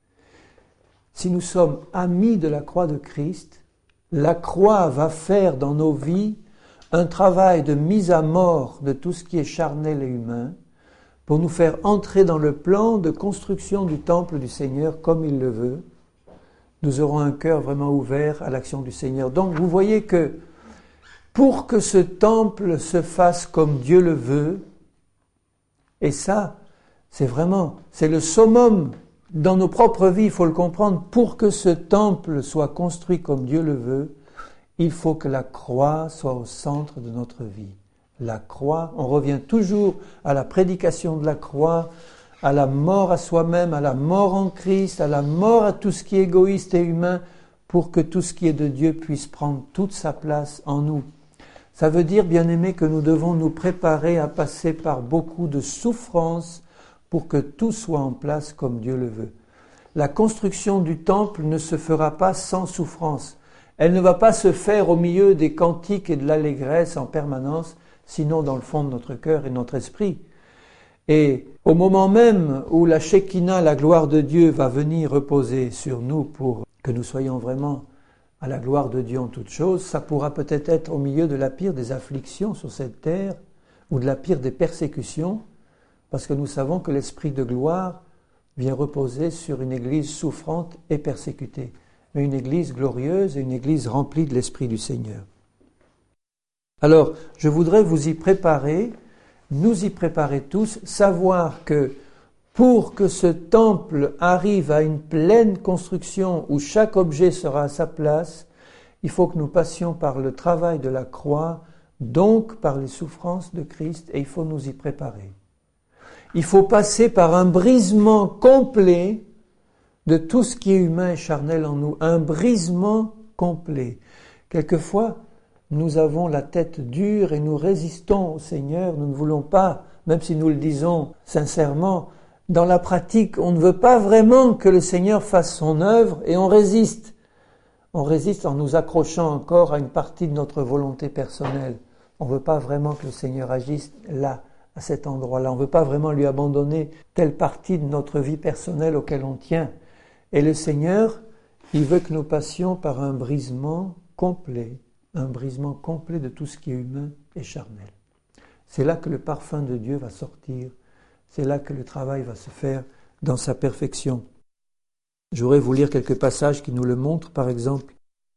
Si nous sommes amis de la croix de Christ, la croix va faire dans nos vies un travail de mise à mort de tout ce qui est charnel et humain, pour nous faire entrer dans le plan de construction du temple du Seigneur comme il le veut. Nous aurons un cœur vraiment ouvert à l'action du Seigneur. Donc vous voyez que pour que ce temple se fasse comme Dieu le veut, et ça, c'est le summum dans nos propres vies, il faut le comprendre, pour que ce temple soit construit comme Dieu le veut, il faut que la croix soit au centre de notre vie. La croix, on revient toujours à la prédication de la croix, à la mort à soi-même, à la mort en Christ, à la mort à tout ce qui est égoïste et humain, pour que tout ce qui est de Dieu puisse prendre toute sa place en nous. Ça veut dire, bien-aimés, que nous devons nous préparer à passer par beaucoup de souffrances pour que tout soit en place comme Dieu le veut. La construction du temple ne se fera pas sans souffrance. Elle ne va pas se faire au milieu des cantiques et de l'allégresse en permanence, sinon dans le fond de notre cœur et de notre esprit. Et au moment même où la Shekinah, la gloire de Dieu, va venir reposer sur nous pour que nous soyons vraiment à la gloire de Dieu en toutes choses, ça pourra peut-être être au milieu de la pire des afflictions sur cette terre, ou de la pire des persécutions, parce que nous savons que l'esprit de gloire vient reposer sur une église souffrante et persécutée, mais une église glorieuse et une église remplie de l'esprit du Seigneur. Alors, je voudrais vous y préparer, nous y préparer tous, savoir que pour que ce temple arrive à une pleine construction où chaque objet sera à sa place, il faut que nous passions par le travail de la croix, donc par les souffrances de Christ, et il faut nous y préparer. Il faut passer par un brisement complet de tout ce qui est humain et charnel en nous, un brisement complet. Quelquefois, nous avons la tête dure et nous résistons au Seigneur, nous ne voulons pas, même si nous le disons sincèrement, dans la pratique, on ne veut pas vraiment que le Seigneur fasse son œuvre et on résiste. On résiste en nous accrochant encore à une partie de notre volonté personnelle. On ne veut pas vraiment que le Seigneur agisse là, à cet endroit-là. On ne veut pas vraiment lui abandonner telle partie de notre vie personnelle auquel on tient. Et le Seigneur, il veut que nous passions par un brisement complet de tout ce qui est humain et charnel. C'est là que le parfum de Dieu va sortir, c'est là que le travail va se faire dans sa perfection. Je voudrais vous lire quelques passages qui nous le montrent, par exemple.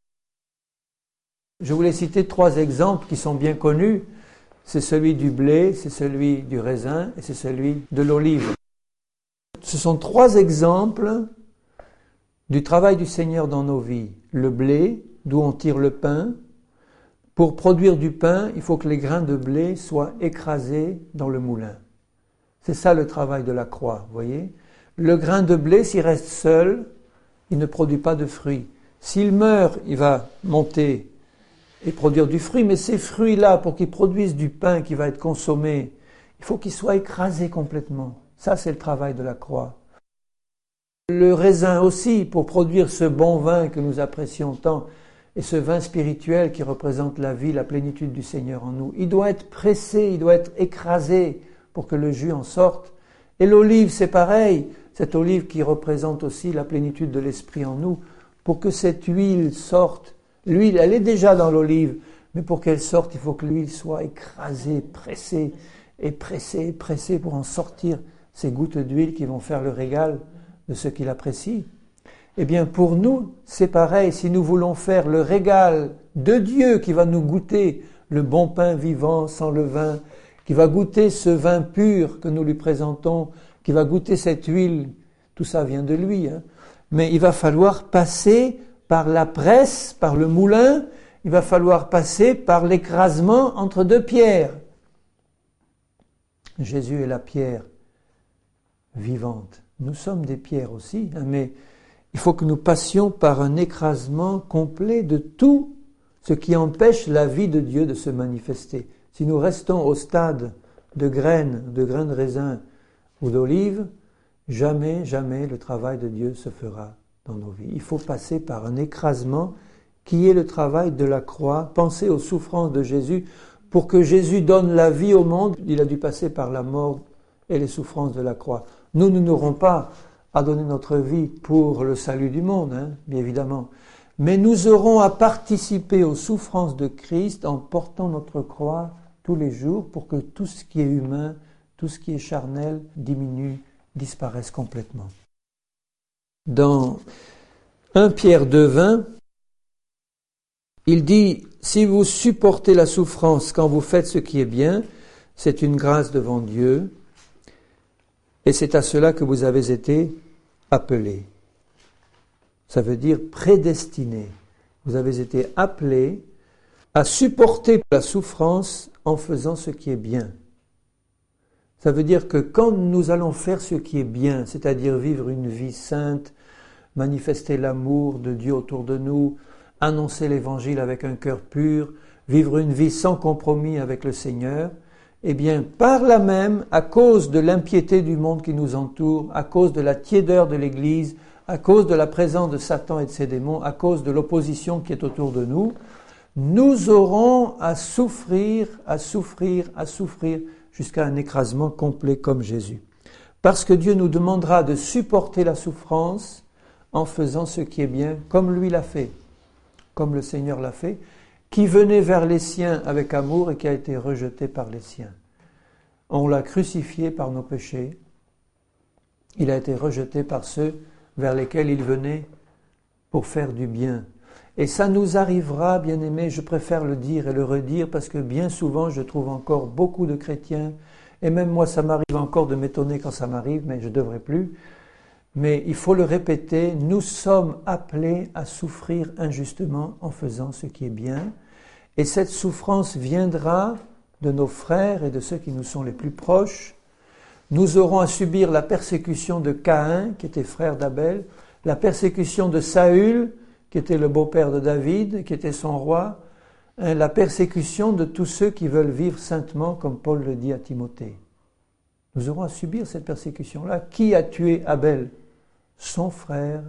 Je voulais citer 3 exemples qui sont bien connus. C'est celui du blé, c'est celui du raisin et c'est celui de l'olive. Ce sont 3 exemples du travail du Seigneur dans nos vies. Le blé, d'où on tire le pain. Pour produire du pain, il faut que les grains de blé soient écrasés dans le moulin. C'est ça le travail de la croix, vous voyez. Le grain de blé, s'il reste seul, il ne produit pas de fruits. S'il meurt, il va monter et produire du fruit, mais ces fruits-là, pour qu'ils produisent du pain qui va être consommé, il faut qu'ils soient écrasés complètement. Ça, c'est le travail de la croix. Le raisin aussi, pour produire ce bon vin que nous apprécions tant, et ce vin spirituel qui représente la vie, la plénitude du Seigneur en nous, il doit être pressé, il doit être écrasé pour que le jus en sorte. Et l'olive, c'est pareil, cette olive qui représente aussi la plénitude de l'Esprit en nous, pour que cette huile sorte. L'huile, elle est déjà dans l'olive, mais pour qu'elle sorte, il faut que l'huile soit écrasée, pressée, et pressée pour en sortir ces gouttes d'huile qui vont faire le régal de ceux qui l'apprécient. Eh bien, pour nous, c'est pareil. Si nous voulons faire le régal de Dieu qui va nous goûter le bon pain vivant sans levain, qui va goûter ce vin pur que nous lui présentons, qui va goûter cette huile, tout ça vient de lui. Mais il va falloir passer par la presse, par le moulin, il va falloir passer par l'écrasement entre 2 pierres. Jésus est la pierre vivantes. Nous sommes des pierres aussi, mais il faut que nous passions par un écrasement complet de tout ce qui empêche la vie de Dieu de se manifester. Si nous restons au stade de graines de raisin ou d'olive, jamais, jamais le travail de Dieu se fera dans nos vies. Il faut passer par un écrasement qui est le travail de la croix. Pensez aux souffrances de Jésus. Pour que Jésus donne la vie au monde, il a dû passer par la mort et les souffrances de la croix. Nous n'aurons pas à donner notre vie pour le salut du monde, bien évidemment. Mais nous aurons à participer aux souffrances de Christ en portant notre croix tous les jours pour que tout ce qui est humain, tout ce qui est charnel diminue, disparaisse complètement. Dans 1 Pierre 2,20, il dit « Si vous supportez la souffrance quand vous faites ce qui est bien, c'est une grâce devant Dieu, et c'est à cela que vous avez été appelés. » Ça veut dire prédestinés. Vous avez été appelés à supporter la souffrance en faisant ce qui est bien. Ça veut dire que quand nous allons faire ce qui est bien, c'est-à-dire vivre une vie sainte, manifester l'amour de Dieu autour de nous, annoncer l'Évangile avec un cœur pur, vivre une vie sans compromis avec le Seigneur, eh bien, par là même, à cause de l'impiété du monde qui nous entoure, à cause de la tiédeur de l'Église, à cause de la présence de Satan et de ses démons, à cause de l'opposition qui est autour de nous, nous aurons à souffrir jusqu'à un écrasement complet comme Jésus. Parce que Dieu nous demandera de supporter la souffrance en faisant ce qui est bien, comme lui l'a fait, comme le Seigneur l'a fait, qui venait vers les siens avec amour et qui a été rejeté par les siens. On l'a crucifié par nos péchés. Il a été rejeté par ceux vers lesquels il venait pour faire du bien. Et ça nous arrivera, bien-aimés, je préfère le dire et le redire, parce que bien souvent, je trouve encore beaucoup de chrétiens, et même moi, ça m'arrive encore de m'étonner quand ça m'arrive, mais je ne devrais plus. Mais il faut le répéter, nous sommes appelés à souffrir injustement en faisant ce qui est bien, et cette souffrance viendra de nos frères et de ceux qui nous sont les plus proches. Nous aurons à subir la persécution de Caïn, qui était frère d'Abel, la persécution de Saül, qui était le beau-père de David, qui était son roi, la persécution de tous ceux qui veulent vivre saintement, comme Paul le dit à Timothée. Nous aurons à subir cette persécution-là. Qui a tué Abel ? Son frère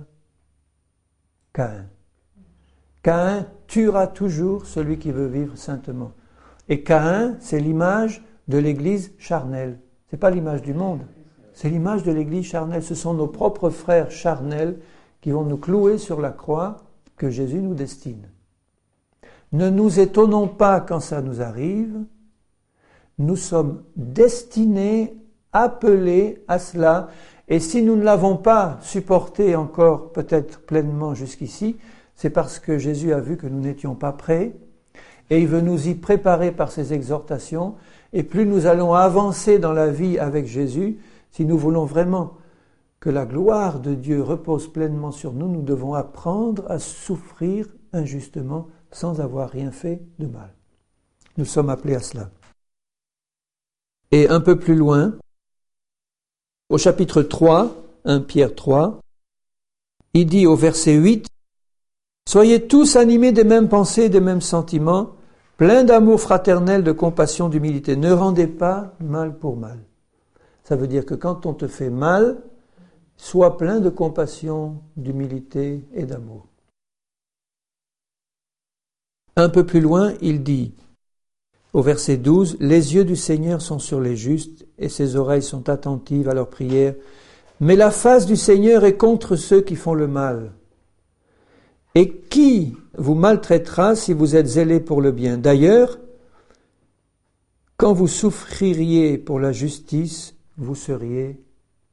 Caïn. Caïn tuera toujours celui qui veut vivre saintement. Et Caïn, c'est l'image de l'Église charnelle. Ce n'est pas l'image du monde, c'est l'image de l'Église charnelle. Ce sont nos propres frères charnels qui vont nous clouer sur la croix que Jésus nous destine. Ne nous étonnons pas quand ça nous arrive. Nous sommes destinés, appelés à cela. Et si nous ne l'avons pas supporté encore peut-être pleinement jusqu'ici, c'est parce que Jésus a vu que nous n'étions pas prêts. Et il veut nous y préparer par ses exhortations. Et plus nous allons avancer dans la vie avec Jésus, si nous voulons vraiment que la gloire de Dieu repose pleinement sur nous, nous devons apprendre à souffrir injustement sans avoir rien fait de mal. Nous sommes appelés à cela. Et un peu plus loin, au chapitre 3, 1 Pierre 3, il dit au verset 8, « Soyez tous animés des mêmes pensées, des mêmes sentiments, pleins d'amour fraternel, de compassion, d'humilité. Ne rendez pas mal pour mal. » Ça veut dire que quand on te fait mal, sois plein de compassion, d'humilité et d'amour. Un peu plus loin, il dit, au verset 12, « Les yeux du Seigneur sont sur les justes, et ses oreilles sont attentives à leurs prières. Mais la face du Seigneur est contre ceux qui font le mal. Et qui vous maltraitera si vous êtes zélés pour le bien? D'ailleurs, quand vous souffririez pour la justice, vous seriez heureux. »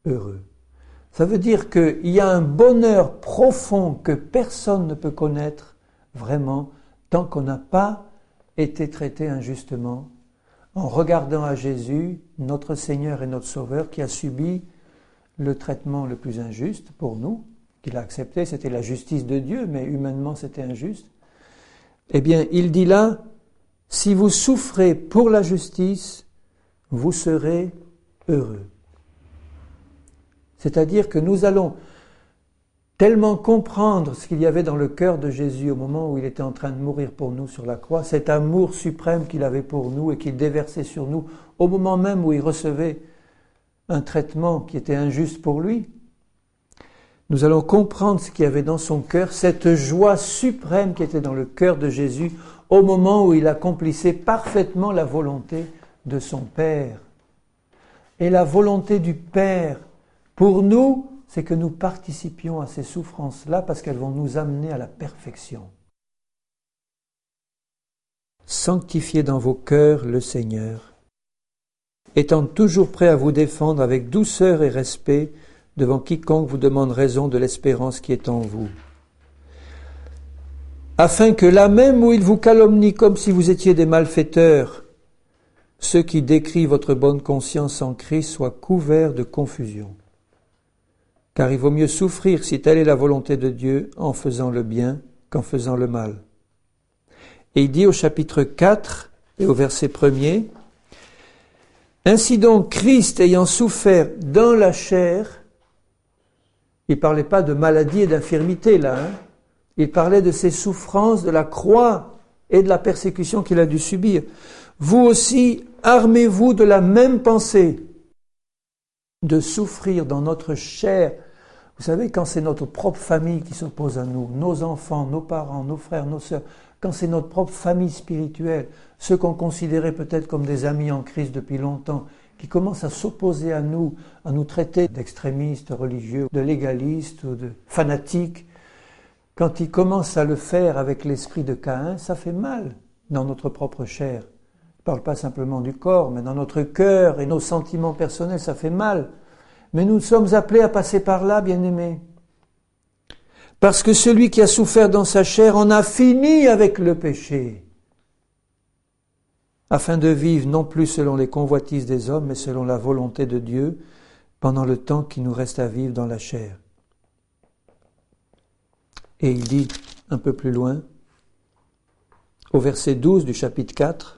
Ça veut dire qu'il y a un bonheur profond que personne ne peut connaître vraiment tant qu'on n'a pas été traité injustement, en regardant à Jésus, notre Seigneur et notre Sauveur, qui a subi le traitement le plus injuste pour nous, qu'il a accepté, c'était la justice de Dieu, mais humainement c'était injuste. Eh bien, il dit là, si vous souffrez pour la justice, vous serez heureux. C'est-à-dire que nous allons tellement comprendre ce qu'il y avait dans le cœur de Jésus au moment où il était en train de mourir pour nous sur la croix, cet amour suprême qu'il avait pour nous et qu'il déversait sur nous au moment même où il recevait un traitement qui était injuste pour lui. Nous allons comprendre ce qu'il y avait dans son cœur, cette joie suprême qui était dans le cœur de Jésus au moment où il accomplissait parfaitement la volonté de son Père. Et la volonté du Père, pour nous, c'est que nous participions à ces souffrances-là parce qu'elles vont nous amener à la perfection. Sanctifiez dans vos cœurs le Seigneur, étant toujours prêt à vous défendre avec douceur et respect devant quiconque vous demande raison de l'espérance qui est en vous. Afin que là même où ils vous calomnient comme si vous étiez des malfaiteurs, ceux qui décrient votre bonne conscience en Christ soient couverts de confusion. Car il vaut mieux souffrir, si telle est la volonté de Dieu, en faisant le bien qu'en faisant le mal. Et il dit au chapitre 4 et au verset 1er, « Ainsi donc, Christ ayant souffert dans la chair », il ne parlait pas de maladie et d'infirmité là, il parlait de ses souffrances, de la croix et de la persécution qu'il a dû subir. « Vous aussi, armez-vous de la même pensée, de souffrir dans notre chair. » Vous savez, quand c'est notre propre famille qui s'oppose à nous, nos enfants, nos parents, nos frères, nos sœurs, quand c'est notre propre famille spirituelle, ceux qu'on considérait peut-être comme des amis en Christ depuis longtemps, qui commencent à s'opposer à nous traiter d'extrémistes religieux, de légalistes ou de fanatiques, quand ils commencent à le faire avec l'esprit de Caïn, ça fait mal dans notre propre chair. Je ne parle pas simplement du corps, mais dans notre cœur et nos sentiments personnels, ça fait mal. Mais nous sommes appelés à passer par là, bien-aimés. Parce que celui qui a souffert dans sa chair en a fini avec le péché, afin de vivre non plus selon les convoitises des hommes, mais selon la volonté de Dieu, pendant le temps qui nous reste à vivre dans la chair. Et il dit, un peu plus loin, au verset 12 du chapitre 4,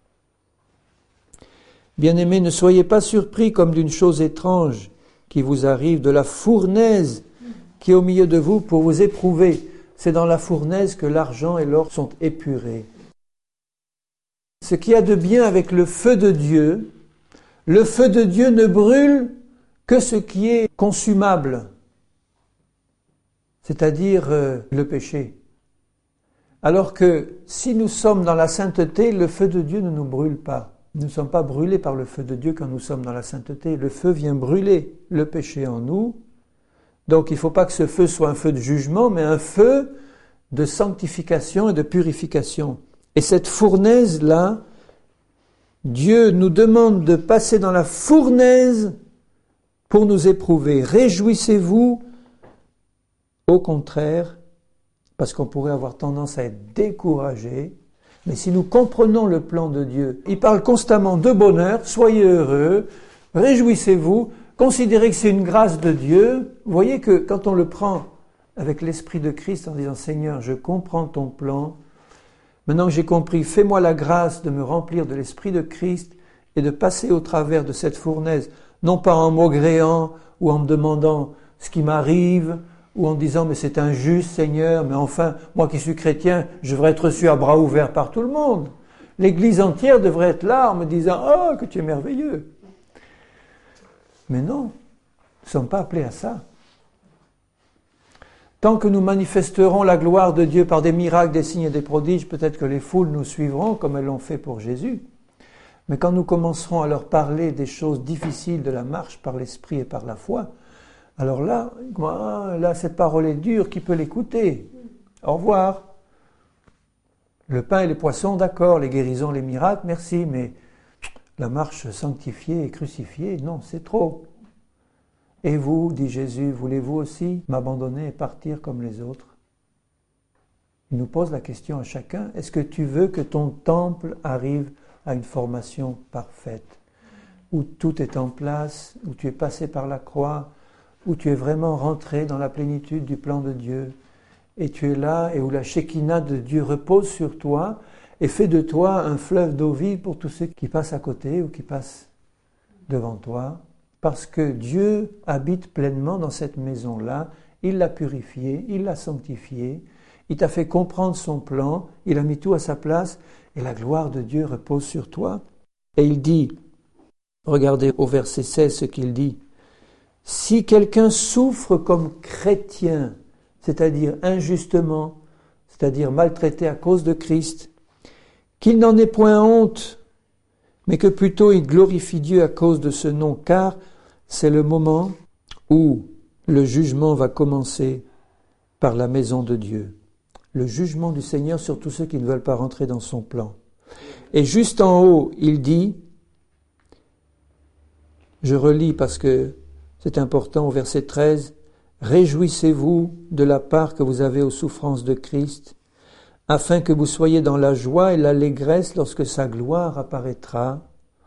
« Bien-aimés, ne soyez pas surpris comme d'une chose étrange qui vous arrive, de la fournaise qui est au milieu de vous pour vous éprouver. C'est dans la fournaise que l'argent et l'or sont épurés. » Ce qu'il y a de bien avec le feu de Dieu ne brûle que ce qui est consumable, c'est-à-dire le péché. Alors que si nous sommes dans la sainteté, le feu de Dieu ne nous brûle pas. Nous ne sommes pas brûlés par le feu de Dieu quand nous sommes dans la sainteté. Le feu vient brûler le péché en nous. Donc il ne faut pas que ce feu soit un feu de jugement, mais un feu de sanctification et de purification. Et cette fournaise-là, Dieu nous demande de passer dans la fournaise pour nous éprouver. Réjouissez-vous, au contraire, parce qu'on pourrait avoir tendance à être découragé. Mais si nous comprenons le plan de Dieu, il parle constamment de bonheur, soyez heureux, réjouissez-vous, considérez que c'est une grâce de Dieu. Vous voyez que quand on le prend avec l'Esprit de Christ en disant « Seigneur, je comprends ton plan, maintenant que j'ai compris, fais-moi la grâce de me remplir de l'Esprit de Christ et de passer au travers de cette fournaise, non pas en maugréant ou en me demandant ce qui m'arrive, ou en disant « mais c'est injuste Seigneur, mais enfin, moi qui suis chrétien, je devrais être reçu à bras ouverts par tout le monde. L'Église entière devrait être là en me disant « oh, que tu es merveilleux !» Mais non, nous ne sommes pas appelés à ça. Tant que nous manifesterons la gloire de Dieu par des miracles, des signes et des prodiges, peut-être que les foules nous suivront comme elles l'ont fait pour Jésus. Mais quand nous commencerons à leur parler des choses difficiles de la marche par l'Esprit et par la foi, alors là, cette parole est dure, qui peut l'écouter? Au revoir. Le pain et les poissons, d'accord, les guérisons, les miracles, merci, mais la marche sanctifiée et crucifiée, non, c'est trop. Et vous, dit Jésus, voulez-vous aussi m'abandonner et partir comme les autres? Il nous pose la question à chacun, est-ce que tu veux que ton temple arrive à une formation parfaite, où tout est en place, où tu es passé par la croix, où tu es vraiment rentré dans la plénitude du plan de Dieu, et tu es là, et où la Shekinah de Dieu repose sur toi, et fait de toi un fleuve d'eau vive pour tous ceux qui passent à côté ou qui passent devant toi. parce que Dieu habite pleinement dans cette maison-là. Il l'a purifiée, il l'a sanctifiée, il t'a fait comprendre son plan, il a mis tout à sa place et la gloire de Dieu repose sur toi. Et il dit, regardez au verset 16 ce qu'il dit, « Si quelqu'un souffre comme chrétien, c'est-à-dire injustement, c'est-à-dire maltraité à cause de Christ, qu'il n'en ait point honte, mais que plutôt il glorifie Dieu à cause de ce nom, car c'est le moment où le jugement va commencer par la maison de Dieu. Le jugement du Seigneur sur tous ceux qui ne veulent pas rentrer dans son plan. Et juste en haut, il dit, je relis parce que c'est important au verset 13, « Réjouissez-vous de la part que vous avez aux souffrances de Christ, afin que vous soyez dans la joie et l'allégresse lorsque sa gloire apparaîtra.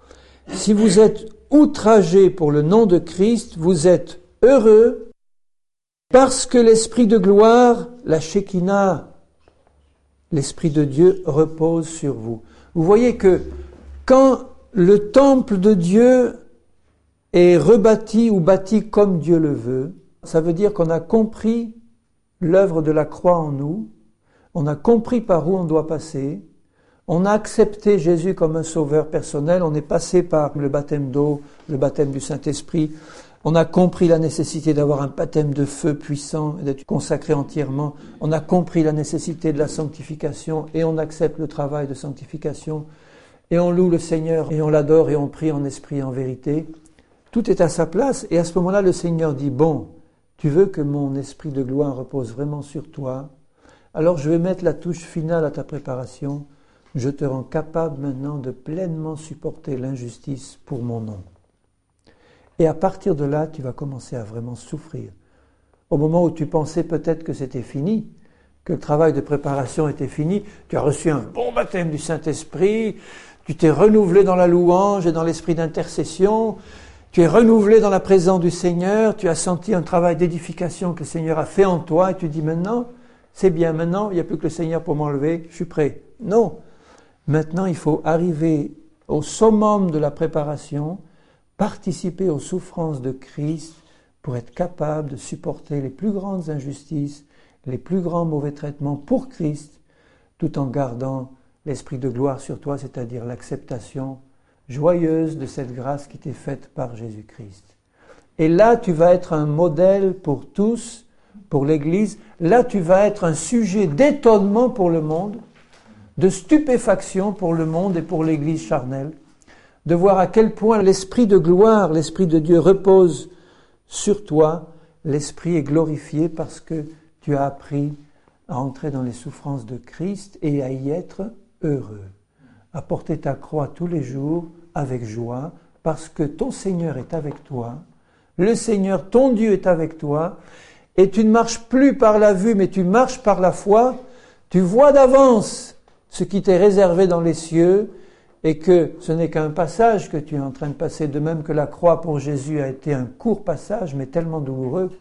Si vous êtes outragés pour le nom de Christ, vous êtes heureux, parce que l'Esprit de gloire, la Shekinah, l'Esprit de Dieu repose sur vous. » Vous voyez que quand le temple de Dieu est rebâti ou bâti comme Dieu le veut, ça veut dire qu'on a compris l'œuvre de la croix en nous, on a compris par où on doit passer, on a accepté Jésus comme un sauveur personnel, on est passé par le baptême d'eau, le baptême du Saint-Esprit, on a compris la nécessité d'avoir un baptême de feu puissant, d'être consacré entièrement, on a compris la nécessité de la sanctification et on accepte le travail de sanctification et on loue le Seigneur et on l'adore et on prie en esprit et en vérité. Tout est à sa place et à ce moment-là le Seigneur dit « Bon, tu veux que mon esprit de gloire repose vraiment sur toi ? Alors je vais mettre la touche finale à ta préparation. Je te rends capable maintenant de pleinement supporter l'injustice pour mon nom. » Et à partir de là, tu vas commencer à vraiment souffrir. Au moment où tu pensais peut-être que c'était fini, que le travail de préparation était fini, tu as reçu un bon baptême du Saint-Esprit, tu t'es renouvelé dans la louange et dans l'esprit d'intercession, tu es renouvelé dans la présence du Seigneur, tu as senti un travail d'édification que le Seigneur a fait en toi et tu dis maintenant, c'est bien, maintenant il n'y a plus que le Seigneur pour m'enlever, je suis prêt. Non, maintenant il faut arriver au summum de la préparation, participer aux souffrances de Christ pour être capable de supporter les plus grandes injustices, les plus grands mauvais traitements pour Christ, tout en gardant l'esprit de gloire sur toi, c'est-à-dire l'acceptation joyeuse de cette grâce qui t'est faite par Jésus-Christ. Et là, tu vas être un modèle pour tous, pour l'Église. Là, tu vas être un sujet d'étonnement pour le monde, de stupéfaction pour le monde et pour l'Église charnelle, de voir à quel point l'Esprit de gloire, l'Esprit de Dieu repose sur toi. L'Esprit est glorifié parce que tu as appris à entrer dans les souffrances de Christ et à y être heureux, à porter ta croix tous les jours avec joie, parce que ton Seigneur est avec toi, le Seigneur, ton Dieu, est avec toi, et tu ne marches plus par la vue, mais tu marches par la foi, tu vois d'avance ce qui t'est réservé dans les cieux, et que ce n'est qu'un passage que tu es en train de passer, de même que la croix pour Jésus a été un court passage, mais tellement douloureux.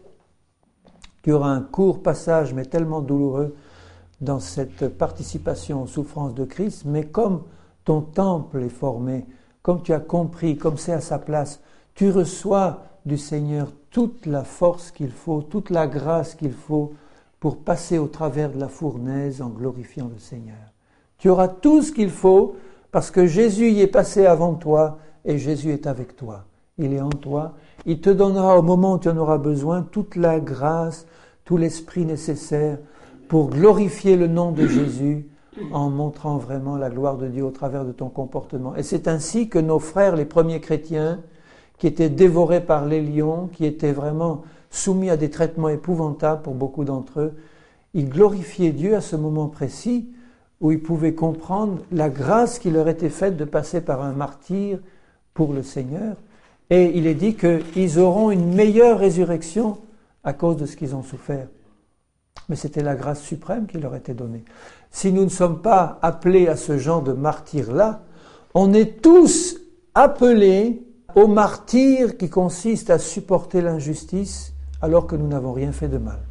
Tu auras un court passage, mais tellement douloureux, dans cette participation aux souffrances de Christ, mais comme ton temple est formé, comme tu as compris, comme c'est à sa place, tu reçois du Seigneur toute la force qu'il faut, toute la grâce qu'il faut pour passer au travers de la fournaise en glorifiant le Seigneur. Tu auras tout ce qu'il faut parce que Jésus y est passé avant toi et Jésus est avec toi. Il est en toi. Il te donnera au moment où tu en auras besoin toute la grâce, tout l'esprit nécessaire pour glorifier le nom de Jésus en montrant vraiment la gloire de Dieu au travers de ton comportement. Et c'est ainsi que nos frères, les premiers chrétiens, qui étaient dévorés par les lions, qui étaient vraiment soumis à des traitements épouvantables pour beaucoup d'entre eux, ils glorifiaient Dieu à ce moment précis où ils pouvaient comprendre la grâce qui leur était faite de passer par un martyr pour le Seigneur. Et il est dit qu'ils auront une meilleure résurrection à cause de ce qu'ils ont souffert. Mais c'était la grâce suprême qui leur était donnée. Si nous ne sommes pas appelés à ce genre de martyr-là, on est tous appelés au martyr qui consiste à supporter l'injustice alors que nous n'avons rien fait de mal.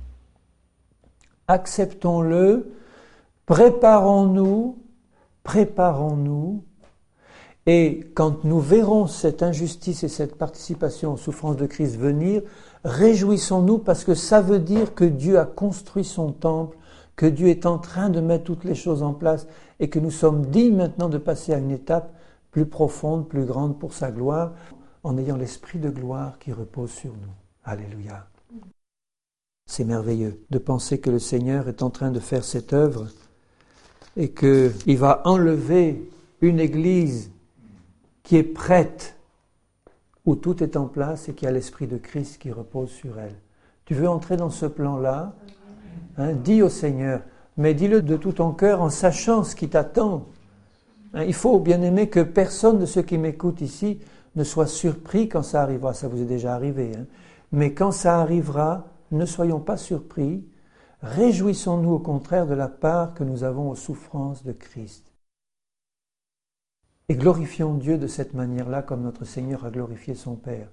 Acceptons-le, préparons-nous, Et quand nous verrons cette injustice et cette participation aux souffrances de Christ venir, réjouissons-nous parce que ça veut dire que Dieu a construit son temple, que Dieu est en train de mettre toutes les choses en place et que nous sommes dignes maintenant de passer à une étape plus profonde, plus grande pour sa gloire, en ayant l'esprit de gloire qui repose sur nous. Alléluia. C'est merveilleux de penser que le Seigneur est en train de faire cette œuvre et qu'il va enlever une église qui est prête, où tout est en place et qui a l'Esprit de Christ qui repose sur elle. Tu veux entrer dans ce plan-là, dis au Seigneur, mais dis-le de tout ton cœur en sachant ce qui t'attend. Il faut, bien aimé, que personne de ceux qui m'écoutent ici ne soit surpris quand ça arrivera. Ça vous est déjà arrivé. Mais quand ça arrivera, ne soyons pas surpris. Réjouissons-nous au contraire de la part que nous avons aux souffrances de Christ. Et glorifions Dieu de cette manière-là comme notre Seigneur a glorifié son Père.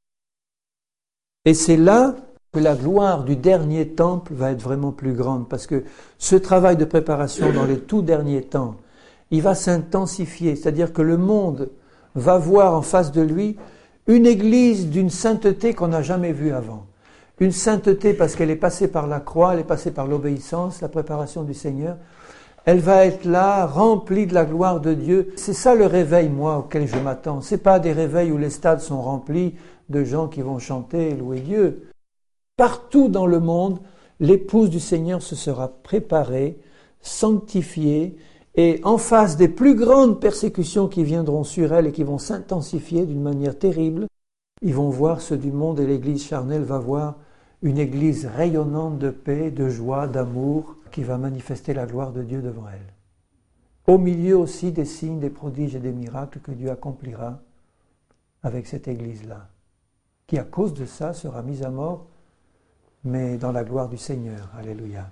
Et c'est là que la gloire du dernier temple va être vraiment plus grande, parce que ce travail de préparation dans les tout derniers temps, il va s'intensifier, c'est-à-dire que le monde va voir en face de lui une église d'une sainteté qu'on n'a jamais vue avant. Une sainteté parce qu'elle est passée par la croix, elle est passée par l'obéissance, la préparation du Seigneur. Elle va être là, remplie de la gloire de Dieu. C'est ça le réveil, moi, auquel je m'attends. C'est pas des réveils où les stades sont remplis de gens qui vont chanter et louer Dieu. Partout dans le monde, l'épouse du Seigneur se sera préparée, sanctifiée, et en face des plus grandes persécutions qui viendront sur elle et qui vont s'intensifier d'une manière terrible, ils vont voir ceux du monde et l'Église charnelle va voir une Église rayonnante de paix, de joie, d'amour, qui va manifester la gloire de Dieu devant elle. Au milieu aussi des signes, des prodiges et des miracles que Dieu accomplira avec cette Église-là, qui à cause de ça sera mise à mort, mais dans la gloire du Seigneur. Alléluia.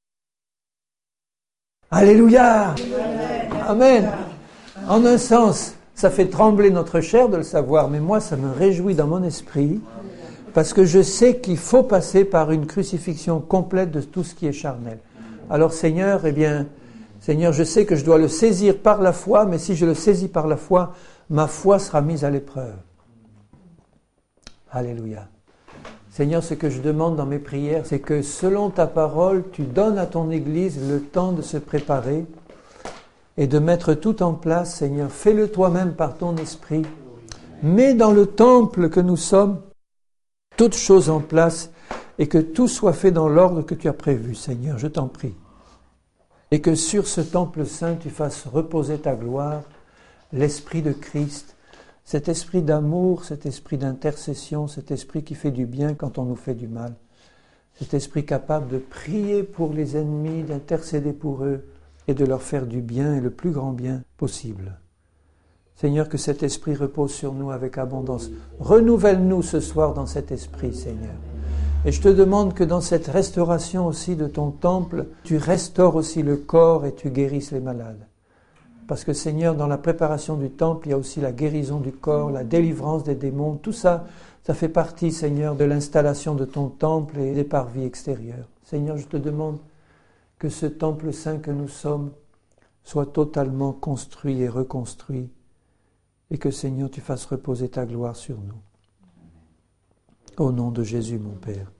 Alléluia. Amen. En un sens, ça fait trembler notre chair de le savoir, mais moi, ça me réjouit dans mon esprit, parce que je sais qu'il faut passer par une crucifixion complète de tout ce qui est charnel. Alors Seigneur, Seigneur, je sais que je dois le saisir par la foi, mais si je le saisis par la foi, ma foi sera mise à l'épreuve. Alléluia. Seigneur, ce que je demande dans mes prières, c'est que selon ta parole, tu donnes à ton Église le temps de se préparer et de mettre tout en place, Seigneur. Fais-le toi-même par ton esprit. Mets dans le temple que nous sommes toutes choses en place et que tout soit fait dans l'ordre que tu as prévu, Seigneur, je t'en prie. Et que sur ce temple saint, tu fasses reposer ta gloire, l'Esprit de Christ, cet esprit d'amour, cet esprit d'intercession, cet esprit qui fait du bien quand on nous fait du mal, cet esprit capable de prier pour les ennemis, d'intercéder pour eux et de leur faire du bien et le plus grand bien possible. Seigneur, que cet esprit repose sur nous avec abondance. Renouvelle-nous ce soir dans cet esprit, Seigneur. Et je te demande que dans cette restauration aussi de ton temple, tu restaures aussi le corps et tu guérisses les malades. Parce que Seigneur, dans la préparation du temple, il y a aussi la guérison du corps, la délivrance des démons. Tout ça, ça fait partie, Seigneur, de l'installation de ton temple et des parvis extérieurs. Seigneur, je te demande que ce temple saint que nous sommes soit totalement construit et reconstruit. Et que, Seigneur, tu fasses reposer ta gloire sur nous. Au nom de Jésus, mon Père.